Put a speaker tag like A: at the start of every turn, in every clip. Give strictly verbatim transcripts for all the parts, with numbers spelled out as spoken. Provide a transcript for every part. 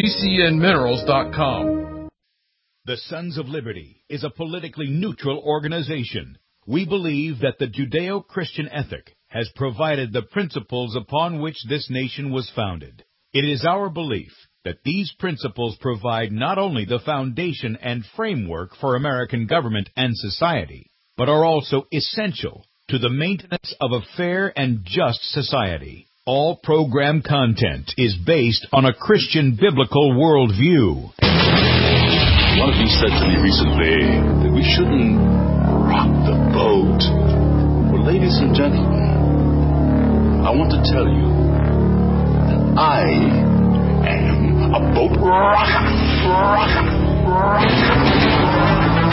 A: G C N minerals dot com.
B: The Sons of Liberty is a politically neutral organization. We believe that the Judeo-Christian ethic has provided the principles upon which this nation was founded. It is our belief that these principles provide not only the foundation and framework for American government and society, but are also essential to the maintenance of a fair and just society. All program content is based on a Christian biblical worldview.
C: One of you said to me recently that we shouldn't rock the boat. Well, ladies and gentlemen, I want to tell you that I am a boat rocker. Rocker. Rocker.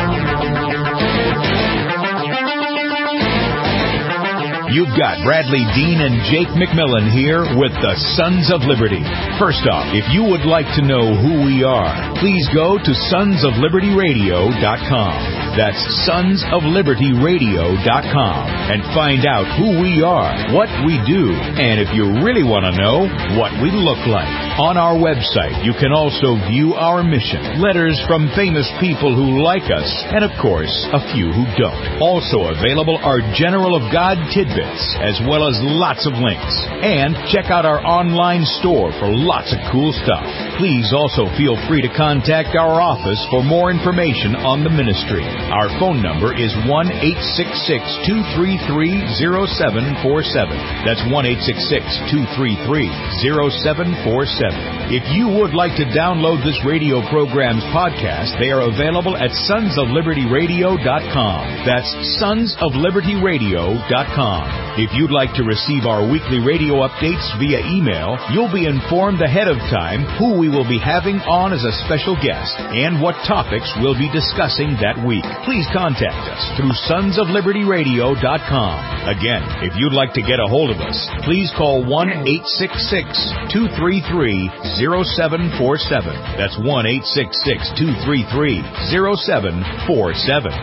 B: You've got Bradley Dean and Jake McMillan here with the Sons of Liberty. First off, if you would like to know who we are, please go to sons of liberty radio dot com. That's sons of liberty radio dot com and find out who we are, what we do, and if you really want to know, what we look like. On our website, you can also view our mission, letters from famous people who like us, and of course, a few who don't. Also available are General of God tidbits, as well as lots of links. And check out our online store for lots of cool stuff. Please also feel free to contact our office for more information on the ministry. Our phone number is one eight six six, two three three, zero seven four seven. That's one eight six six, two three three, zero seven four seven. If you would like to download this radio program's podcast, they are available at sons of liberty radio dot com. That's sons of liberty radio dot com. If you'd like to receive our weekly radio updates via email, you'll be informed ahead of time who we will be having on as a special guest and what topics we'll be discussing that week. Please contact us through sons of liberty radio dot com. Again, if you'd like to get a hold of us, please call one eight six six, two three three, zero seven four seven. That's one eight six six, two three three, zero seven four seven.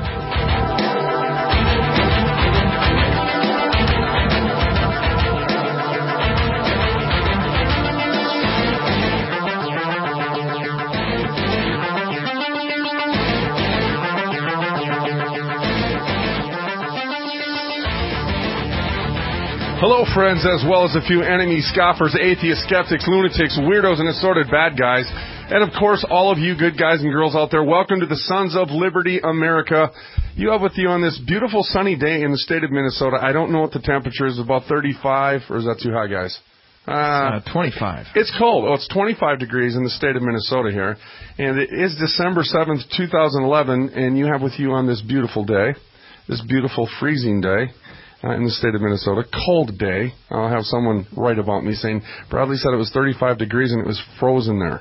D: Hello, friends, as well as a few enemies, scoffers, atheists, skeptics, lunatics, weirdos, and assorted bad guys. And, of course, all of you good guys and girls out there, welcome to the Sons of Liberty America. You have with you on this beautiful sunny day in the state of Minnesota. I don't know what the temperature is, about thirty-five, or is that too high, guys?
E: Uh, uh, twenty-five.
D: It's cold. Oh, it's twenty-five degrees in the state of Minnesota here. And it is December seventh, two thousand eleven, and you have with you on this beautiful day, this beautiful freezing day. Uh, in the state of Minnesota, cold day. I'll have someone write about me saying, Bradley said it was thirty-five degrees and it was frozen there.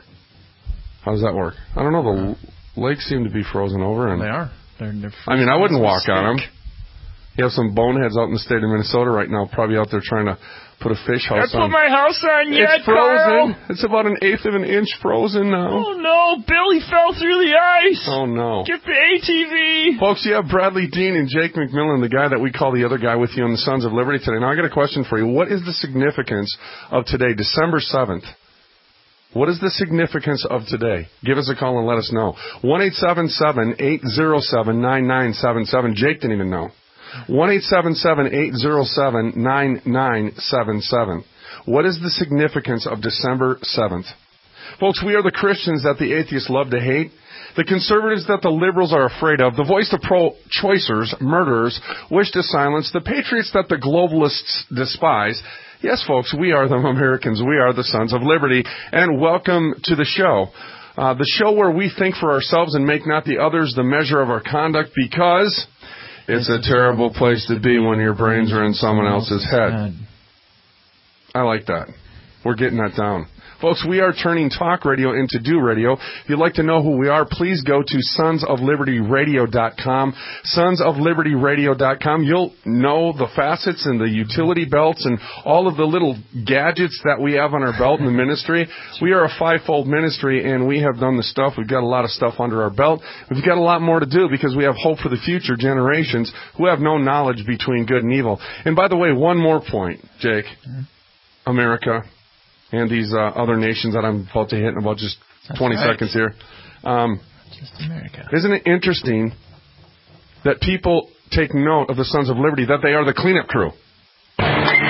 D: How does that work? I don't know. The uh, lakes seem to be frozen over. And
E: they are. They're, they're
D: I mean, I wouldn't walk on them. You have some boneheads out in the state of Minnesota right now, probably out there trying to put a fish house
F: I
D: on.
F: put my house on yet,
D: It's frozen.
F: Carl.
D: It's about an eighth of an inch frozen now.
F: Oh, no. Billy fell through the ice.
D: Oh, no.
F: Get the A T V.
D: Folks, you have Bradley Dean and Jake McMillan, the guy that we call the other guy, with you on the Sons of Liberty today. Now, I got a question for you. What is the significance of today, December seventh? What is the significance of today? Give us a call and let us know. one eight seven seven, eight zero seven, nine nine seven seven. Jake didn't even know. one eight seven seven, eight zero seven, nine nine seven seven. What is the significance of December seventh? Folks, we are the Christians that the atheists love to hate, the conservatives that the liberals are afraid of, the voice of pro-choicers, murderers, wish to silence, the patriots that the globalists despise. Yes, folks, we are the Americans. We are the Sons of Liberty, and welcome to the show. Uh, the show where we think for ourselves and make not the others the measure of our conduct, because it's a terrible place to be when your brains are in someone else's head. I like that. We're getting that down. Folks, we are turning talk radio into do radio. If you'd like to know who we are, please go to sons of liberty radio dot com. sons of liberty radio dot com. You'll know the facets and the utility belts and all of the little gadgets that we have on our belt in the ministry. We are a fivefold ministry, and we have done the stuff. We've got a lot of stuff under our belt. We've got a lot more to do because we have hope for the future generations who have no knowledge between good and evil. And by the way, one more point, Jake. America and these uh, other nations that I'm about to hit in about just twenty
E: right.
D: seconds here. Um,
E: Just America.
D: isn't it interesting that people take note of the Sons of Liberty, that they are the cleanup crew? Oh.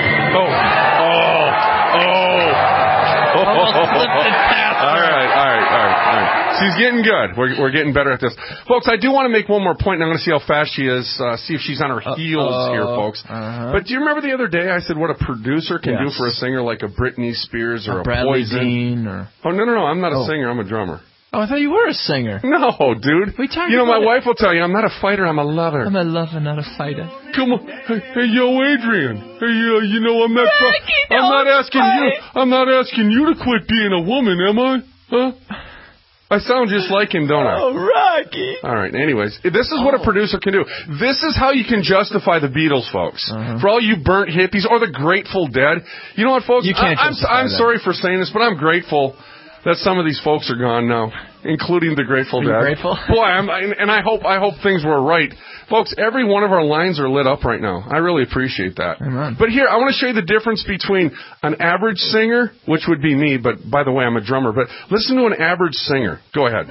D: Oh. Oh.
E: Almost slipped it past
D: All
E: her.
D: right, all right, all right, all right. She's getting good. We're, we're getting better at this. Folks, I do want to make one more point, and I'm going to see how fast she is, uh, see if she's on her heels
E: Uh-oh.
D: here, folks.
E: Uh-huh.
D: But do you remember the other day I said what a producer can
E: Yes.
D: do for a singer like a Britney Spears or a,
E: A Bradley
D: Poison?
E: Dean or...
D: Oh, no, no, no. I'm not a
E: Oh.
D: singer. I'm a drummer.
E: Oh, I thought you were a singer.
D: No, dude.
E: We talked
D: you know, my
E: about it.
D: wife will tell you I'm not a fighter. I'm a lover.
E: I'm a lover, not a fighter.
D: Come on, hey, hey yo, Adrian. Hey, uh, you know I'm not.
F: Rocky,
D: I'm not
F: don't
D: asking you.
F: fight.
D: I'm not asking you to quit being a woman, am I? Huh? I sound just like him, don't I?
F: Oh, Rocky.
D: All right. Anyways, this is what a producer can do. This is how you can justify the Beatles, folks.
E: Uh-huh.
D: For all you burnt hippies or the Grateful Dead. You know what, folks?
E: You can't
D: I, I'm,
E: justify
D: I'm
E: that.
D: sorry for saying this, but I'm grateful that some of these folks are gone now, including the Grateful
E: Are you
D: Dead.
E: grateful?
D: Boy, I'm, and I hope I hope things were right, folks. Every one of our lines are lit up right now. I really appreciate that.
E: Amen.
D: But here, I want to show you the difference between an average singer, which would be me. But by the way, I'm a drummer. But listen to an average singer. Go ahead.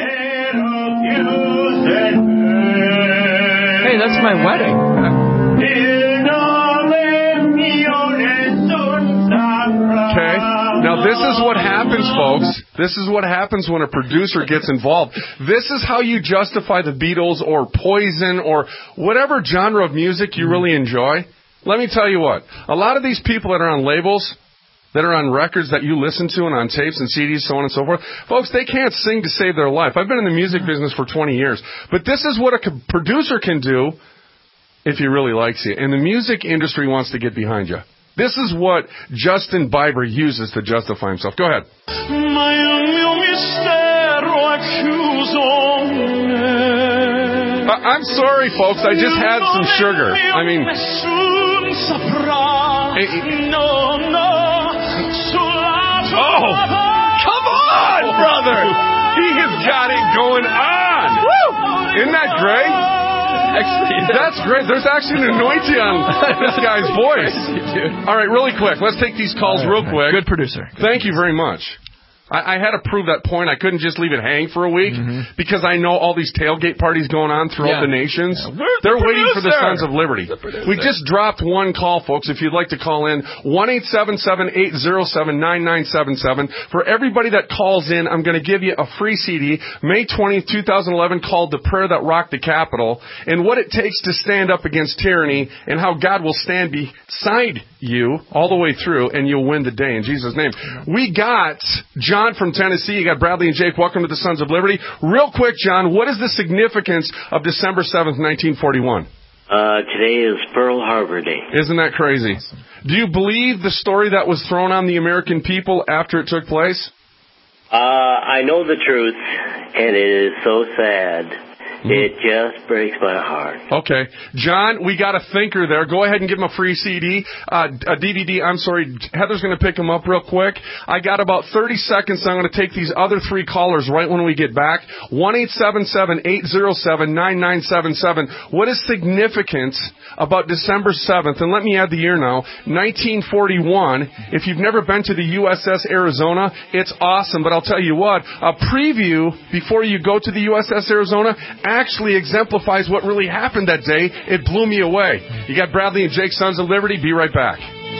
E: Hey, that's my wedding.
D: Okay. Now this is what happens, folks. This is what happens when a producer gets involved. This is how you justify the Beatles or Poison or whatever genre of music you really enjoy. Let me tell you what. A lot of these people that are on labels, that are on records that you listen to and on tapes and C Ds, so on and so forth, folks, they can't sing to save their life. I've been in the music business for twenty years. But this is what a co- producer can do if he really likes you. And the music industry wants to get behind you. This is what Justin Bieber uses to justify himself. Go ahead. I- I'm sorry, folks. I just had some sugar. I mean, Hey, hey. Oh, come on, brother. He has got it going on. Woo! Isn't that great?
E: Actually,
D: That's great. There's actually an anointing on this guy's voice. All right, really quick. Let's take these calls real quick.
E: Good producer.
D: Thank you very much. I, I had to prove that point. I couldn't just leave it hang for a week
E: Mm-hmm.
D: because I know all these tailgate parties going on throughout
E: Yeah.
D: the nations.
E: Yeah. Where's
D: They're
E: the
D: waiting for the
E: producer?
D: Sons of Liberty.
E: The producer.
D: We just dropped one call, folks. If you'd like to call in, one eight seven seven, eight zero seven, nine nine seven seven. For everybody that calls in, I'm going to give you a free C D, May twentieth, twenty eleven, called The Prayer That Rocked the Capitol, and what it takes to stand up against tyranny and how God will stand beside you all the way through, and you'll win the day in Jesus' name. We got John from Tennessee. You got Bradley and Jake. Welcome to the Sons of Liberty. Real quick, John, what is the significance of December seventh, nineteen forty-one?
G: Uh, today is Pearl Harbor Day.
D: Isn't that crazy? Do you believe the story that was thrown on the American people after it took place?
G: Uh, I know the truth, and it is so sad. It just breaks my heart.
D: Okay. John, we got a thinker there. Go ahead and give him a free C D, uh, a D V D. I'm sorry. Heather's going to pick him up real quick. I got about thirty seconds. So I'm going to take these other three callers right when we get back. one eight seven seven, eight zero seven, nine nine seven seven. What is significant about December seventh? And let me add the year now, nineteen forty-one. If you've never been to the U S S Arizona, it's awesome. But I'll tell you what, a preview before you go to the U S S Arizona actually exemplifies what really happened that day. It blew me away. You got Bradley and Jake, Sons of Liberty. Be right back.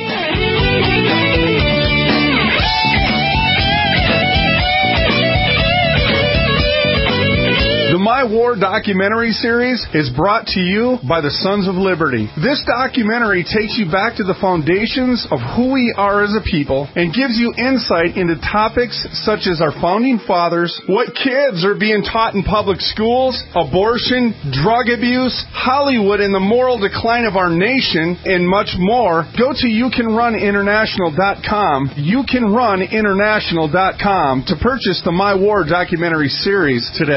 D: The My War documentary series is brought to you by the Sons of Liberty. This documentary takes you back to the foundations of who we are as a people and gives you insight into topics such as our founding fathers, what kids are being taught in public schools, abortion, drug abuse, Hollywood and the moral decline of our nation, and much more. Go to you can run international dot com, you can run international dot com to purchase the My War documentary series today.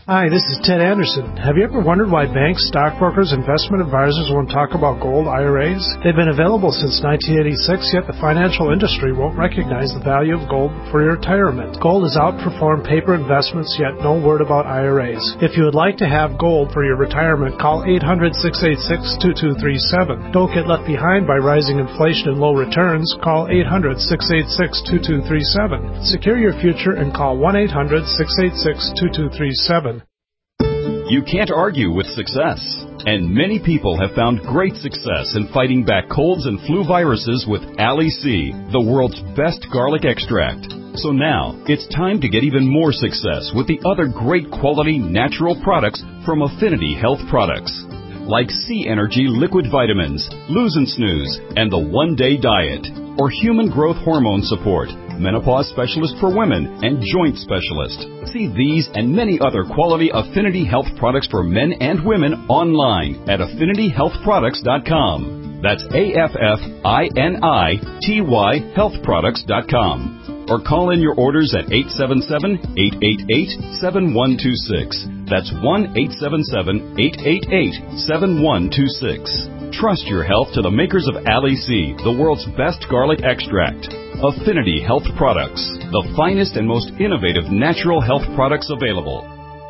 H: Hi, this is Ted Anderson. Have you ever wondered why banks, stockbrokers, investment advisors won't talk about gold I R As? They've been available since nineteen eighty-six, yet the financial industry won't recognize the value of gold for your retirement. Gold has outperformed paper investments, yet no word about I R As. If you would like to have gold for your retirement, call eight hundred, six eight six, two two three seven. Don't get left behind by rising inflation and low returns. Call eight hundred, six eight six, two two three seven. Secure your future and call one eight hundred, six eight six, two two three seven.
I: You can't argue with success, and many people have found great success in fighting back colds and flu viruses with Ali-C, the world's best garlic extract. So now, it's time to get even more success with the other great quality natural products from Affinity Health Products, like C Energy Liquid Vitamins, Lose and Snooze, and the One Day Diet, or Human Growth Hormone Support, Menopause Specialist for Women, and Joint Specialist. See these and many other quality Affinity Health products for men and women online at affinity health products dot com. That's A F F I N I T Y health products dot com. Or call in your orders at eight seven seven, eight eight eight, seven one two six. That's one eight seven seven, eight eight eight, seven one two six. Trust your health to the makers of Ali-C, the world's best garlic extract. Affinity Health Products, the finest and most innovative natural health products available.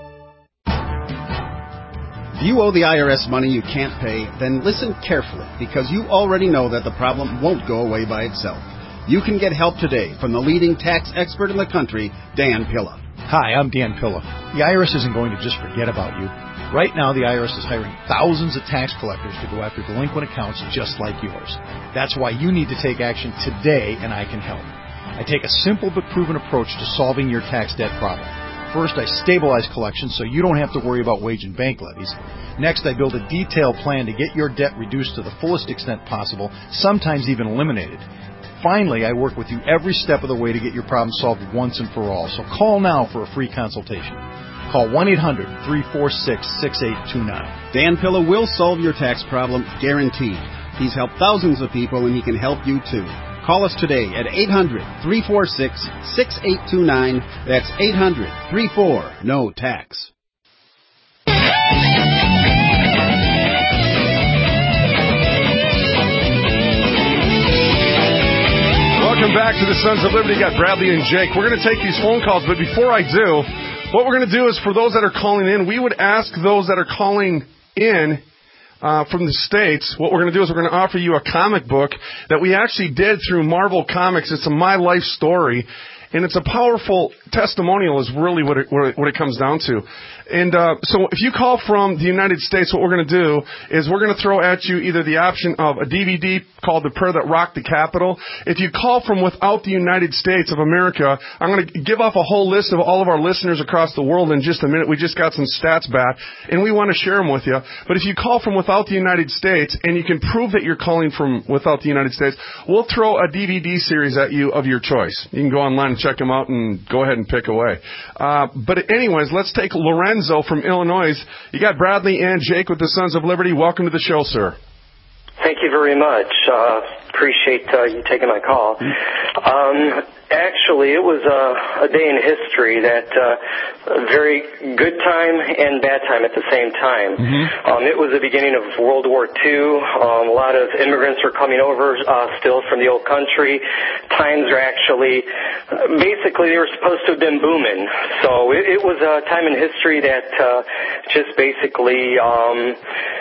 J: If you owe the I R S money you can't pay, then listen carefully, because you already know that the problem won't go away by itself. You can get help today from the leading tax expert in the country, Dan Pilla.
K: Hi, I'm Dan Pilla. The I R S isn't going to just forget about you. Right now, the I R S is hiring thousands of tax collectors to go after delinquent accounts just like yours. That's why you need to take action today, and I can help. I take a simple but proven approach to solving your tax debt problem. First, I stabilize collections so you don't have to worry about wage and bank levies. Next, I build a detailed plan to get your debt reduced to the fullest extent possible, sometimes even eliminated. Finally, I work with you every step of the way to get your problem solved once and for all. So call now for a free consultation. Call one eight hundred, three four six, six eight two nine.
J: Dan Pilla will solve your tax problem, guaranteed. He's helped thousands of people, and he can help you too. Call us today at eight hundred, three four six, six eight two nine. That's eight hundred, three four, N O tax.
D: Welcome back to the Sons of Liberty. Got Bradley and Jake. We're going to take these phone calls, but before I do, what we're going to do is, for those that are calling in, we would ask those that are calling in uh, from the States, what we're going to do is we're going to offer you a comic book that we actually did through Marvel Comics. It's a My Life story, and it's a powerful testimonial is really what it, what it comes down to. And uh, so if you call from the United States, what we're going to do is we're going to throw at you either the option of a D V D called The Prayer That Rocked the Capitol. If you call from without the United States of America, I'm going to give off a whole list of all of our listeners across the world in just a minute. We just got some stats back, and we want to share them with you. But if you call from without the United States, and you can prove that you're calling from without the United States, we'll throw a D V D series at you of your choice. You can go online and check them out and go ahead and pick away. Uh, but anyways, let's take Lorenzo from Illinois. You got Bradley and Jake with the Sons of Liberty. Welcome to the show, sir.
L: Thank you very much. Uh, appreciate uh, you taking my call. Um, actually, it was uh, a day in history that uh, a very good time and bad time at the same time. Mm-hmm. Um, it was the beginning of World War Two. Um, a lot of immigrants were coming over uh, still from the old country. Times are actually, uh, basically, they were supposed to have been booming. So it, it was a time in history that uh, just basically, um,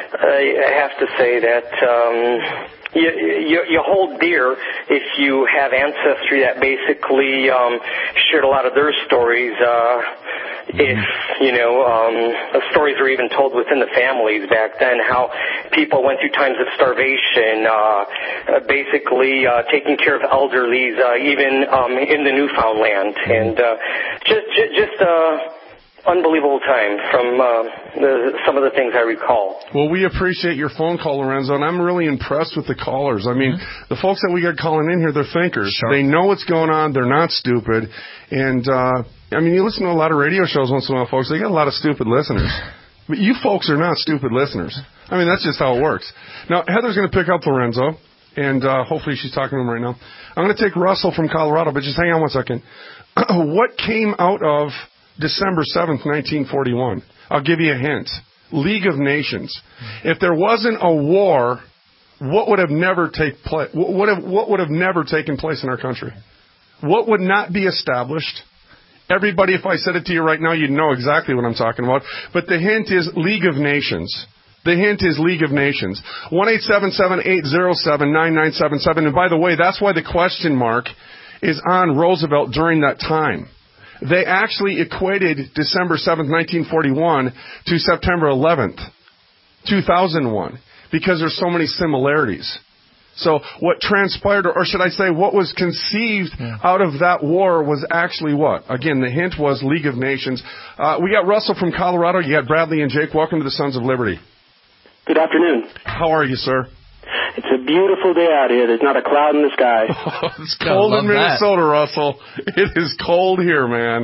L: I have to say that um, You, you, you hold dear if you have ancestry that basically um, shared a lot of their stories. Uh, if, you know, um, the stories were even told within the families back then, how people went through times of starvation, uh, uh, basically uh, taking care of elderlies, uh, even um, in the Newfoundland. And uh, just, just, just uh, unbelievable time from uh, the, some of the things I recall.
D: Well, we appreciate your phone call, Lorenzo, and I'm really impressed with the callers. I mean, mm-hmm. the folks that we got calling in here, they're thinkers. Sure. They know what's going on. They're not stupid. And, uh, I mean, you listen to a lot of radio shows once in a while, folks. They got a lot of stupid listeners. But you folks are not stupid listeners. I mean, that's just how it works. Now, Heather's going to pick up Lorenzo, and uh, hopefully she's talking to him right now. I'm going to take Russell from Colorado, but just hang on one second. What came out of December seventh, nineteen forty-one? I'll give you a hint. League of Nations. If there wasn't a war, what would have never take place? What would have, what would have never taken place in our country? What would not be established? Everybody, if I said it to you right now, you'd know exactly what I'm talking about. But the hint is League of Nations. The hint is League of Nations. one eight seven seven, eight zero seven, nine nine seven seven. And by the way, that's why the question mark is on Roosevelt during that time. They actually equated December seventh, nineteen forty-one to September eleventh, two thousand one, because there's so many similarities. So what transpired, or should I say what was conceived yeah. out of that war was actually what? Again, the hint was League of Nations. Uh, we got Russell from Colorado. You got Bradley and Jake. Welcome to the Sons of Liberty.
M: Good afternoon.
D: How are you, sir?
M: It's a beautiful day out here. There's not a cloud in the sky.
D: Oh, it's cold in Minnesota, that. Russell. It is cold here, man.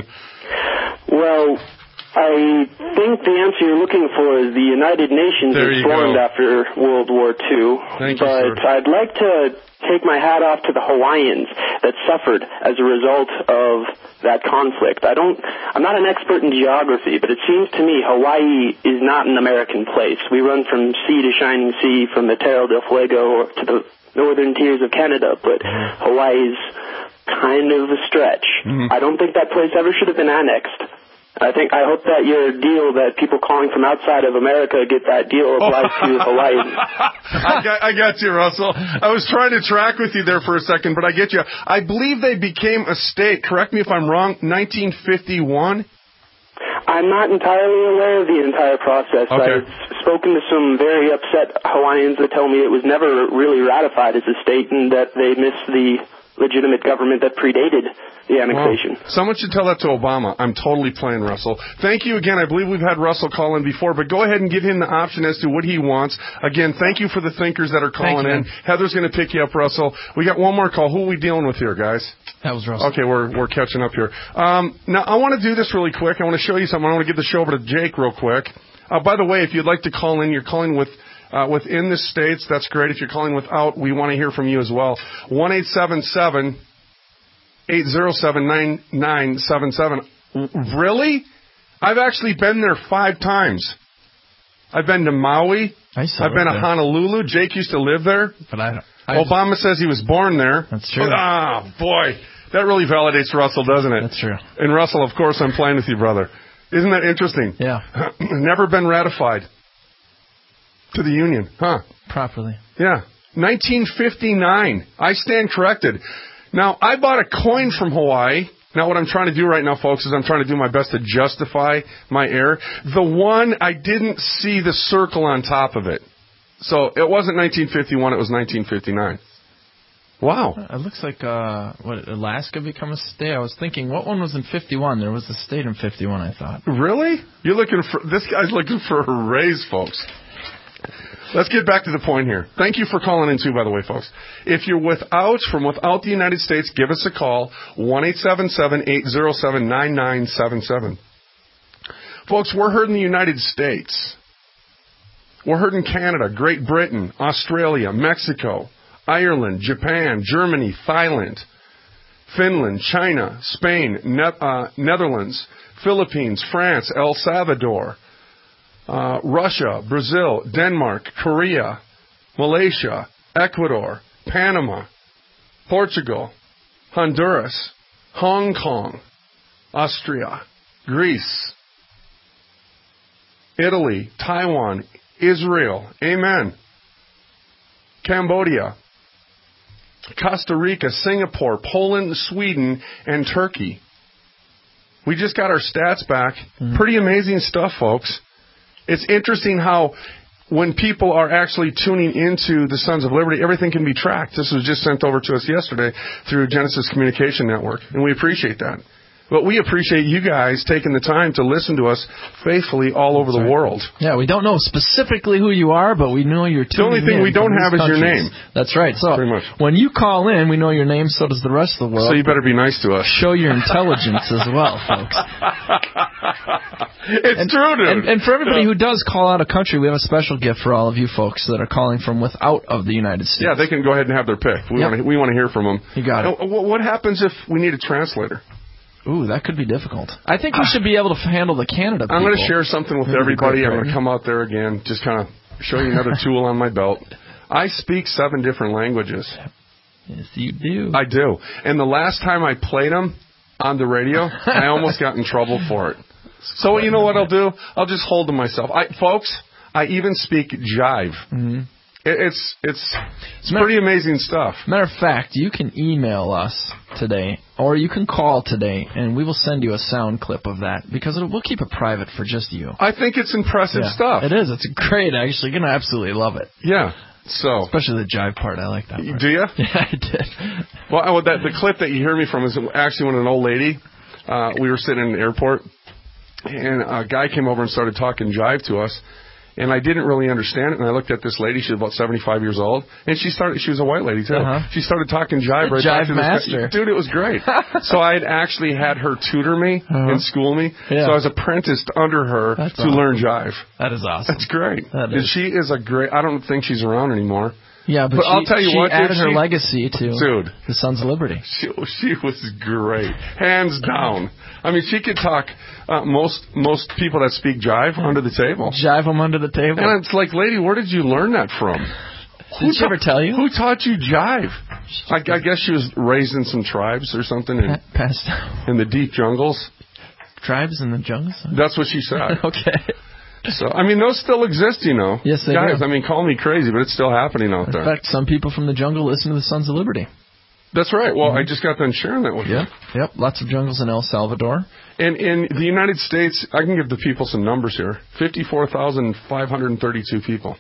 M: Well, I think the answer you're looking for is the United Nations was formed after World War Two.
D: Thank
M: but
D: you, sir.
M: I'd like to take my hat off to the Hawaiians that suffered as a result of that conflict. I don't, I'm not an expert in geography, but it seems to me Hawaii is not an American place. We run from sea to shining sea, from the Terra del Fuego to the northern tiers of Canada, but mm-hmm. Hawaii's kind of a stretch. Mm-hmm. I don't think that place ever should have been annexed. I think, I hope that your deal that people calling from outside of America get that deal applies to Hawaii.
D: I got, I got you, Russell. I was trying to track with you there for a second, but I get you. I believe they became a state, correct me if I'm wrong, nineteen fifty-one?
M: I'm not entirely aware of the entire process.
D: Okay.
M: I've spoken to some very upset Hawaiians that tell me it was never really ratified as a state and that they missed the legitimate government that predated the annexation.
D: Well, someone should tell that to Obama. I'm totally playing, Russell. Thank you again. I believe we've had Russell call in before, but go ahead and give him the option as to what he wants. Again, thank you for the thinkers that are calling in. Heather's going to pick you up, Russell. We got one more call. Who are we dealing with here, guys?
E: That was Russell.
D: Okay, we're we're catching up here. Um, now, I want to do this really quick. I want to show you something. I want to give the show over to Jake real quick. Uh, by the way, if you'd like to call in, you're calling with Uh, within the states, that's great. If you're calling without, we want to hear from you as well. one eight seven seven, eight zero seven, nine nine seven seven. Really? I've actually been there five times. I've been to Maui.
E: I saw
D: I've been
E: there.
D: to Honolulu. Jake used to live there.
E: But I don't. I
D: Obama says he was born there.
E: That's true.
D: Ah, boy. That really validates Russell, doesn't it?
E: That's true.
D: And Russell, of course, I'm playing with you, brother. Isn't that interesting?
E: Yeah.
D: Never been ratified to the Union, huh?
E: Properly.
D: Yeah. nineteen fifty-nine. I stand corrected. Now, I bought a coin from Hawaii. Now, what I'm trying to do right now, folks, is I'm trying to do my best to justify my error. The one, I didn't see the circle on top of it. So, it wasn't nineteen fifty-one, it was nineteen fifty-nine. Wow.
E: It looks like, uh, what, Alaska become a state? I was thinking, what one was in fifty-one? There was a state in fifty-one, I thought.
D: Really? You're looking for, this guy's looking for a raise, folks. Let's get back to the point here. Thank you for calling in, too, by the way, folks. If you're without, from without the United States, give us a call, one eight seven seven, eight zero seven, nine nine seven seven. Folks, we're heard in the United States. We're heard in Canada, Great Britain, Australia, Mexico, Ireland, Japan, Germany, Thailand, Finland, China, Spain, ne- uh, Netherlands, Philippines, France, El Salvador, Uh, Russia, Brazil, Denmark, Korea, Malaysia, Ecuador, Panama, Portugal, Honduras, Hong Kong, Austria, Greece, Italy, Taiwan, Israel, amen, Cambodia, Costa Rica, Singapore, Poland, Sweden, and Turkey. We just got our stats back. Mm-hmm. Pretty amazing stuff, folks. It's interesting how when people are actually tuning into the Sons of Liberty, everything can be tracked. This was just sent over to us yesterday through Genesis Communication Network, and we appreciate that. But we appreciate you guys taking the time to listen to us faithfully all over
E: That's
D: the
E: right.
D: world.
E: Yeah, we don't know specifically who you are, but we know you're tuning in.
D: The only thing we don't have is your name.
E: That's right. So
D: Pretty much.
E: When you call in, we know your name, so does the rest of the world.
D: So you better be nice to us.
E: Show your intelligence as well, folks.
D: It's
E: and,
D: true, dude.
E: And, and for everybody who does call out of country, we have a special gift for all of you folks that are calling from without of the United States.
D: Yeah, they can go ahead and have their pick. We
E: Yep.
D: want to we want to hear from them.
E: You got it.
D: Now, what happens if we need a translator?
E: Ooh, that could be difficult. I think we should be able to handle the Canada people.
D: I'm going to share something with
E: Maybe
D: everybody. I'm
E: Great
D: going to come out there again, just kind of show you another tool on my belt. I speak seven different languages.
E: Yes, you do.
D: I do. And the last time I played them on the radio, I almost got in trouble for it. So you know what I'll do? I'll just hold to myself. I, folks, I even speak jive.
E: Mm-hmm.
D: It's it's it's pretty amazing stuff.
E: Matter of fact, you can email us today, or you can call today, and we will send you a sound clip of that, because it'll, we'll keep it private for just you.
D: I think it's impressive
E: yeah,
D: stuff.
E: It is. It's great, actually. You're going to absolutely love it.
D: Yeah. So,
E: especially the jive part. I like that part.
D: Do you?
E: Yeah, I did.
D: Well, that, the clip that you hear me from is actually when an old lady, uh, we were sitting in the airport, and a guy came over and started talking jive to us. And I didn't really understand it, and I looked at this lady. She was about seventy-five years old, and she started. She was a white lady too.
E: Uh-huh.
D: She started talking jive right
E: jive
D: back to
E: master.
D: This, dude, it was great. So I had actually had her tutor me
E: uh-huh.
D: and school me.
E: Yeah.
D: So I was apprenticed under her
E: That's
D: to
E: awesome.
D: learn jive.
E: That is awesome.
D: That's great.
E: That
D: and
E: is.
D: she is a great. I don't think she's around anymore.
E: Yeah, but,
D: but
E: she,
D: I'll tell you
E: she
D: what,
E: added
D: dude,
E: her
D: she,
E: legacy to
D: dude,
E: the Sons of Liberty.
D: She, she was great, hands down. I mean, she could talk uh, most most people that speak jive under the table.
E: Jive them under the table.
D: And it's like, lady, where did you learn that from?
E: Did
D: who
E: she ta- ever tell you?
D: Who taught you jive? I, I guess she was raised in some tribes or something in,
E: Passed down.
D: in the deep jungles.
E: Tribes in the jungles?
D: That's what she said.
E: Okay.
D: So, I mean, those still exist, you know.
E: Yes, they
D: Guys,
E: do.
D: I mean, call me crazy, but it's still happening out
E: in
D: there.
E: In fact, some people from the jungle listen to the Sons of Liberty.
D: That's right. Well,
E: mm-hmm.
D: I just got done sharing that with
E: yep.
D: you.
E: Yep, lots of jungles in El Salvador.
D: And in the United States, I can give the people some numbers here. fifty-four thousand five hundred thirty-two people.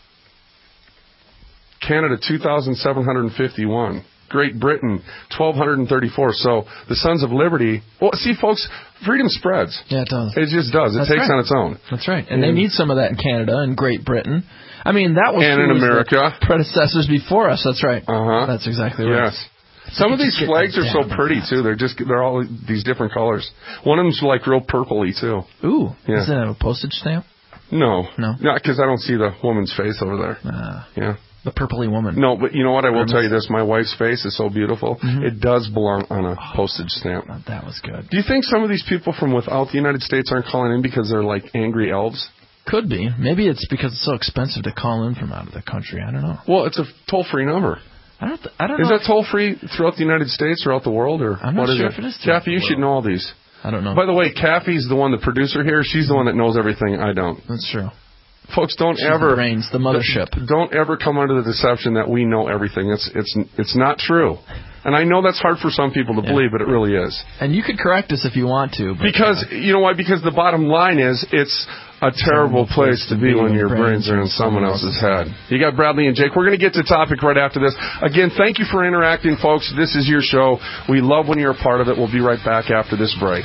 D: Canada, two thousand seven hundred fifty-one. Great Britain, twelve thirty-four. So the Sons of Liberty, well, see, folks, freedom spreads.
E: Yeah, it does.
D: It just does. It
E: That's
D: takes
E: right.
D: on its own.
E: That's right. And, and they need some of that in Canada and Great Britain. I mean, that was
D: and
E: true
D: in America.
E: The predecessors before us. That's right.
D: Uh-huh.
E: That's exactly right.
D: Yes. Some of these flags are so pretty, too. They're just, they're all these different colors. One of them's like real purpley, too.
E: Ooh.
D: Yeah.
E: Does it have a postage stamp?
D: No.
E: No?
D: Not because I don't see the woman's face over there.
E: Uh,
D: yeah.
E: The purpley woman.
D: No, but you know what? I will tell you this. My wife's face is so beautiful.
E: Mm-hmm.
D: It does belong on a postage stamp.
E: Oh, that was good.
D: Do you think some of these people from without the United States aren't calling in because they're like angry elves?
E: Could be. Maybe it's because it's so expensive to call in from out of the country. I don't know.
D: Well, it's a toll-free number.
E: I don't. Th- I don't
D: is
E: know.
D: Is that toll-free throughout the United States, throughout the world, or
E: I'm not
D: what is
E: sure
D: it?
E: if it is.
D: Kathy, you should know all these.
E: I don't know.
D: By the way, Kathy's the one, the producer here. She's the one that knows everything. I don't.
E: That's true.
D: Folks, don't
E: She's
D: ever
E: the brains, the mothership.
D: Don't ever come under the deception that we know everything. It's it's it's not true. And I know that's hard for some people to yeah. believe, but it really is.
E: And you could correct us if you want to. But,
D: because uh, you know why? Because the bottom line is it's a terrible place to be when your brains are in someone else's head. You got Bradley and Jake. We're going to get to the topic right after this. Again, thank you for interacting, folks. This is your show. We love when you're a part of it. We'll be right back after this break.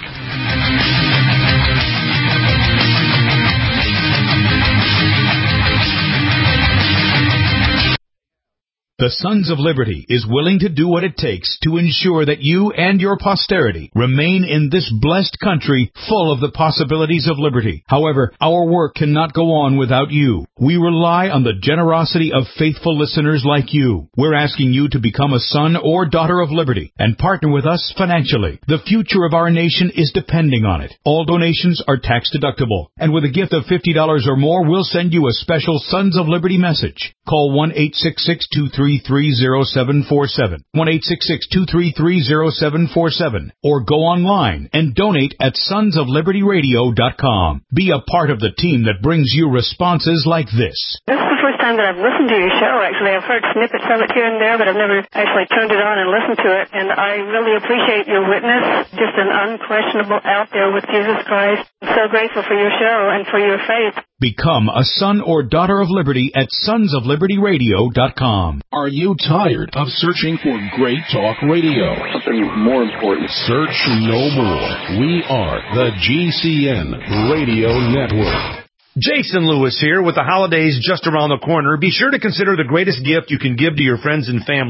B: The Sons of Liberty is willing to do what it takes to ensure that you and your posterity remain in this blessed country full of the possibilities of liberty. However, our work cannot go on without you. We rely on the generosity of faithful listeners like you. We're asking you to become a son or daughter of liberty and partner with us financially. The future of our nation is depending on it. All donations are tax deductible, and with a gift of fifty dollars or more, we'll send you a special Sons of Liberty message. Call one eight six six, two three three, zero seven four seven, one eight six six, two three three, zero seven four seven, or go online and donate at sons of liberty radio dot com. Be a part of the team that brings you responses like this.
N: This is the first time that I've listened to your show, actually. I've heard snippets of it here and there, but I've never actually turned it on and listened to it, and I really appreciate your witness, just an unquestionable out there with Jesus Christ. I'm so grateful for your show and for your faith.
B: Become a son or daughter of liberty at sons of liberty radio dot com.
A: Are you tired of searching for great talk radio?
C: Something more important.
A: Search no more. We are the G C N Radio Network.
O: Jason Lewis here. With the holidays just around the corner, be sure to consider the greatest gift you can give to your friends and family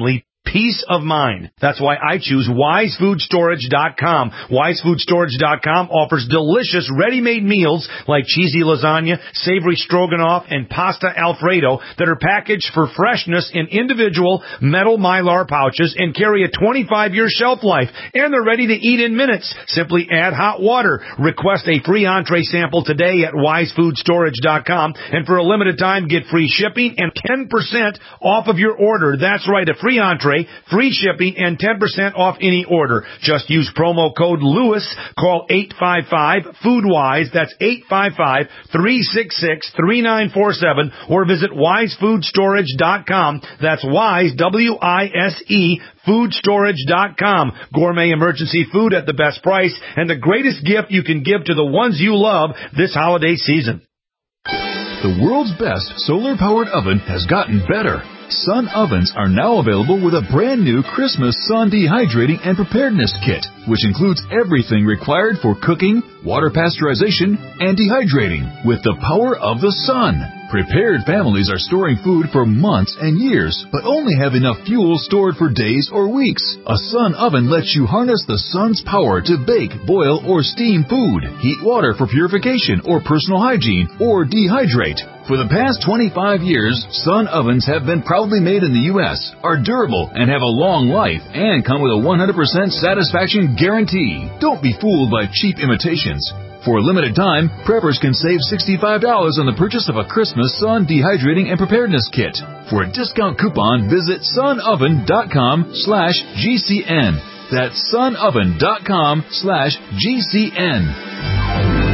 O: peace of mind. That's why I choose wise food storage dot com. wise food storage dot com offers delicious ready-made meals like cheesy lasagna, savory stroganoff, and pasta alfredo that are packaged for freshness in individual metal Mylar pouches and carry a twenty-five year shelf life. And they're ready to eat in minutes. Simply add hot water. Request a free entree sample today at wise food storage dot com. And for a limited time, get free shipping and ten percent off of your order. That's right, a free entree, free shipping, and ten percent off any order. Just use promo code Lewis. Call eight five five, food wise. That's eight five five, three six six, three nine four seven. Or visit wise food storage dot com. That's Wise, W I S E, food storage dot com. Gourmet emergency food at the best price and the greatest gift you can give to the ones you love this holiday season.
B: The world's best solar-powered oven has gotten better. Sun ovens are now available with a brand new Christmas Sun Dehydrating and Preparedness Kit, which includes everything required for cooking, water pasteurization, and dehydrating with the power of the sun. Prepared families are storing food for months and years, but only have enough fuel stored for days or weeks. A Sun oven lets you harness the sun's power to bake, boil, or steam food, heat water for purification or personal hygiene, or dehydrate. For the past twenty-five years, Sun ovens have been proudly made in the U S, are durable, and have a long life, and come with a one hundred percent satisfaction guarantee. Don't be fooled by cheap imitations. For a limited time, preppers can save sixty-five dollars on the purchase of a Christmas Sun Dehydrating and Preparedness Kit. For a discount coupon, visit sunoven dot com slash G C N. That's sunoven dot com slash G C N.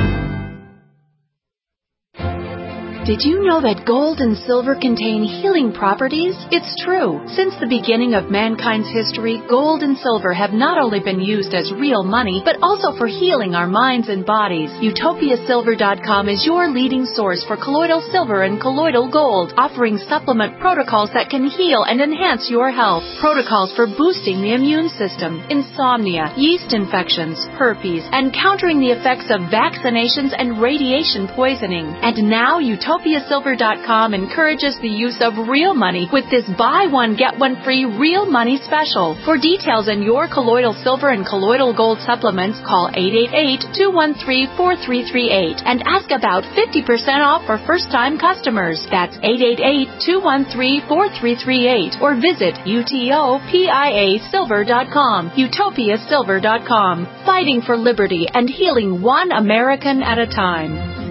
P: Did you know that gold and silver contain healing properties? It's true. Since the beginning of mankind's history, gold and silver have not only been used as real money, but also for healing our minds and bodies. utopia silver dot com is your leading source for colloidal silver and colloidal gold, offering supplement protocols that can heal and enhance your health. Protocols for boosting the immune system, insomnia, yeast infections, herpes, and countering the effects of vaccinations and radiation poisoning. And now Utopia silver dot com encourages the use of real money with this buy one, get one free real money special. For details on your colloidal silver and colloidal gold supplements, call eight eight eight, two one three, four three three eight and ask about fifty percent off for first-time customers. That's eight eight eight, two one three, four three three eight or visit utopia silver dot com. utopia silver dot com. Fighting for liberty and healing one American at a time.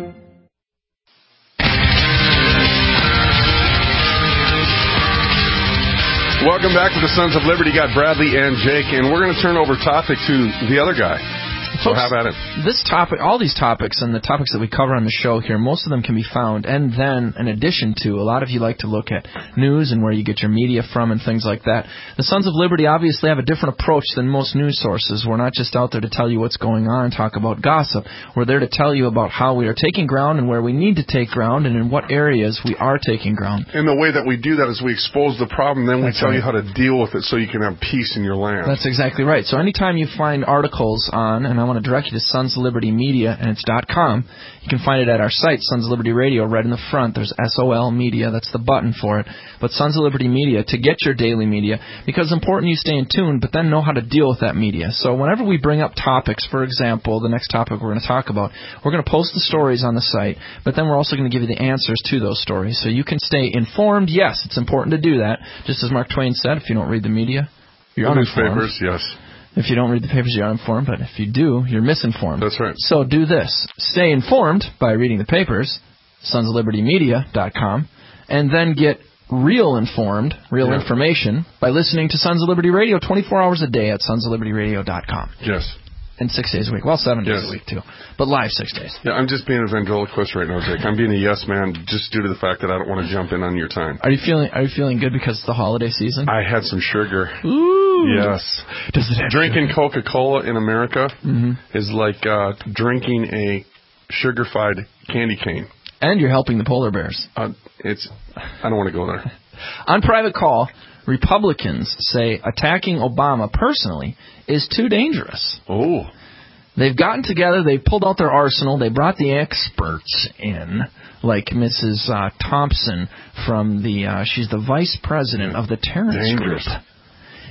D: Welcome back to the Sons of Liberty. Got Bradley and Jake, and we're going to turn over topic to the other guy. So
E: Folks,
D: how about it?
E: This topic, all these topics and the topics that we cover on the show here, most of them can be found, and then in addition to, a lot of you like to look at news and where you get your media from and things like that. The Sons of Liberty obviously have a different approach than most news sources. We're not just out there to tell you what's going on and talk about gossip. We're there to tell you about how we are taking ground and where we need to take ground and in what areas we are taking ground.
D: And the way that we do that is we expose the problem, then we
E: That's
D: tell
E: right.
D: you how to deal with it so you can have peace in your land.
E: That's exactly right. So anytime you find articles on, and I want to direct you to Sons of Liberty Media, and it's .com. You can find it at our site, Sons of Liberty Radio, right in the front. There's S O L Media. That's the button for it. But Sons of Liberty Media, to get your daily media, because it's important you stay in tune, but then know how to deal with that media. So whenever we bring up topics, for example, the next topic we're going to talk about, we're going to post the stories on the site, but then we're also going to give you the answers to those stories. So you can stay informed. Yes, it's important to do that. Just as Mark Twain said, if you don't read the media, you're
D: The
E: uninformed.
D: newspapers, yes.
E: If you don't read the papers, you're uninformed, but if you do, you're misinformed.
D: That's right.
E: So do this. Stay informed by reading the papers, sons of liberty media dot com, and then get real informed, real
D: Yeah.
E: information, by listening to Sons of Liberty Radio twenty-four hours a day at sons of liberty radio dot com.
D: Yes.
E: And six days a week. Well, seven
D: Yes.
E: days a week, too. But live six days.
D: Yeah, I'm just being a ventriloquist right now, Jake. I'm being a yes man just due to the fact that I don't want to jump in on your time.
E: Are you feeling Are you feeling good because it's the holiday season?
D: I had some sugar.
E: Ooh.
D: Yes.
E: Does it have
D: Drinking Coca-Cola in America
E: Mhm.
D: is like uh, drinking a sugar-fied candy cane.
E: And you're helping the polar bears.
D: Uh, it's. I don't want to go there.
E: On private call, Republicans say attacking Obama personally is too dangerous.
D: Oh.
E: They've gotten together, they pulled out their arsenal, they brought the experts in, like Missus Uh, Thompson from the, uh, she's the vice president of the Terrence
D: Dangerous.
E: Group.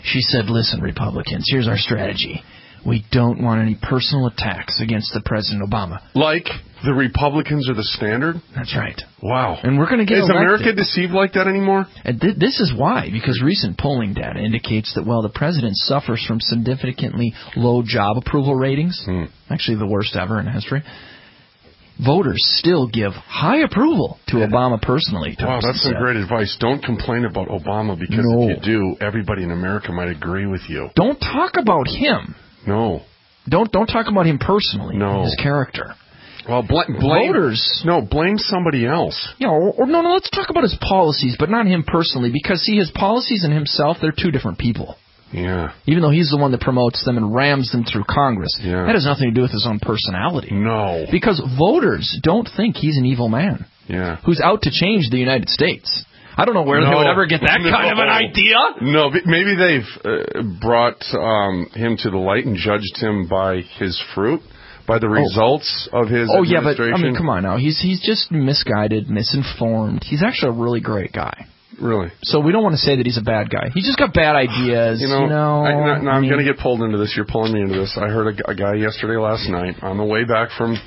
E: She said, listen, Republicans, here's our strategy. We don't want any personal attacks against the President Obama.
D: Like the Republicans are the standard?
E: That's right.
D: Wow.
E: And we're going to get
D: Is
E: elected.
D: America deceived like that anymore?
E: And th- this is why, because recent polling data indicates that while the president suffers from significantly low job approval ratings,
D: hmm.
E: actually the worst ever in history, voters still give high approval to Obama personally.
D: Wow,
E: Thompson
D: that's some
E: said.
D: great advice. Don't complain about Obama, because
E: No.
D: if you do, everybody in America might agree with you.
E: Don't talk about him.
D: No.
E: Don't don't talk about him personally.
D: No.
E: His character.
D: Well, bl- blame
E: voters.
D: No, blame somebody else.
E: You know, or, or no, no. Let's talk about his policies, but not him personally, because see, his policies and himself, they're two different people.
D: Yeah.
E: Even though he's the one that promotes them and rams them through Congress,
D: Yeah.
E: that has nothing to do with his own personality.
D: No.
E: Because voters don't think he's an evil man
D: Yeah.
E: who's out to change the United States. I don't know where
D: No.
E: they would ever get that
D: No.
E: kind of an idea.
D: No, but maybe they've uh, brought um, him to the light and judged him by his fruit, by the results of his
E: Oh yeah, but
D: administration.
E: I mean, come on now. He's he's just misguided, misinformed. He's actually a really great guy.
D: Really?
E: So we don't want to say that he's a bad guy. He's just got bad ideas.
D: You know,
E: you know
D: I, no, no,
E: I
D: I'm
E: mean,
D: going to get pulled into this. You're pulling me into this. I heard a, g- a guy yesterday, last night, on the way back from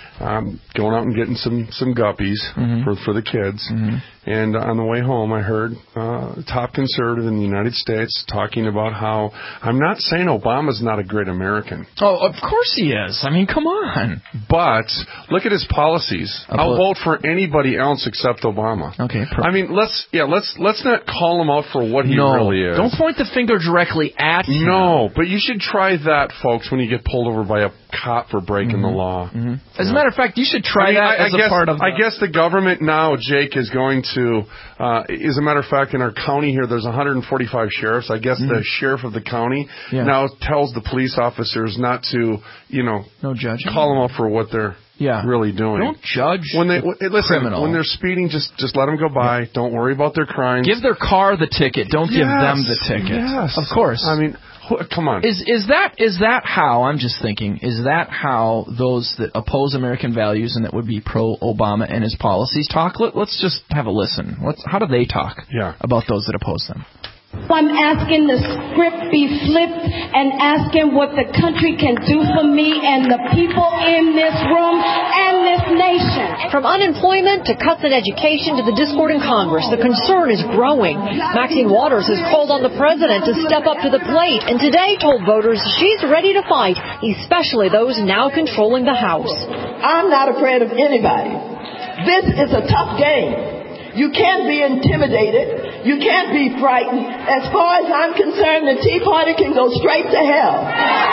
D: um, going out and getting some some guppies
E: Mhm.
D: for for the kids.
E: Mhm.
D: And on the way home, I heard uh, a top conservative in the United States talking about how, I'm not saying Obama's not a great American.
E: Oh, of course he is. I mean, come on.
D: But look at his policies.
E: I'll
D: I'll
E: put-
D: vote for anybody else except Obama.
E: Okay. Per-
D: I mean, let's yeah, let's let's not call him out for what he
E: no,
D: really is.
E: don't point the finger directly at him.
D: No, but you should try that, folks, when you get pulled over by a cop for breaking
E: Mhm.
D: the law.
E: Mhm. As a matter of fact, you should try
D: I mean,
E: that
D: I,
E: as
D: I
E: a
D: guess,
E: part of.
D: I
E: the-
D: guess the government now, Jake, is going to. Uh, as a matter of fact, in our county here, there's one hundred forty-five sheriffs. I guess
E: Mhm.
D: the sheriff of the county
E: Yeah.
D: now tells the police officers not to, you know,
E: no judging.
D: call them out for what they're
E: Yeah.
D: really doing.
E: Don't judge
D: when they
E: the
D: w- listen,
E: criminal.
D: when they're speeding, just just let them go by. Don't worry about their crimes.
E: Give their car the ticket. Don't give
D: Yes,
E: them the ticket.
D: Yes,
E: Of course.
D: I mean, wh- come on.
E: Is is that is that how I'm just thinking? Is that how those that oppose American values and that would be pro Obama and his policies talk? Let, let's just have a listen. What's how do they talk?
D: Yeah.
E: About those that oppose them.
Q: I'm asking the script be flipped and asking what the country can do for me and the people in this room and this nation.
R: From unemployment to cuts in education to the discord in Congress, the concern is growing. Maxine Waters has called on the president to step up to the plate and today told voters she's ready to fight, especially those now controlling the House.
S: I'm not afraid of anybody. This is a tough game. You can't be intimidated. You can't be frightened. As far as I'm concerned, the Tea Party can go straight to hell.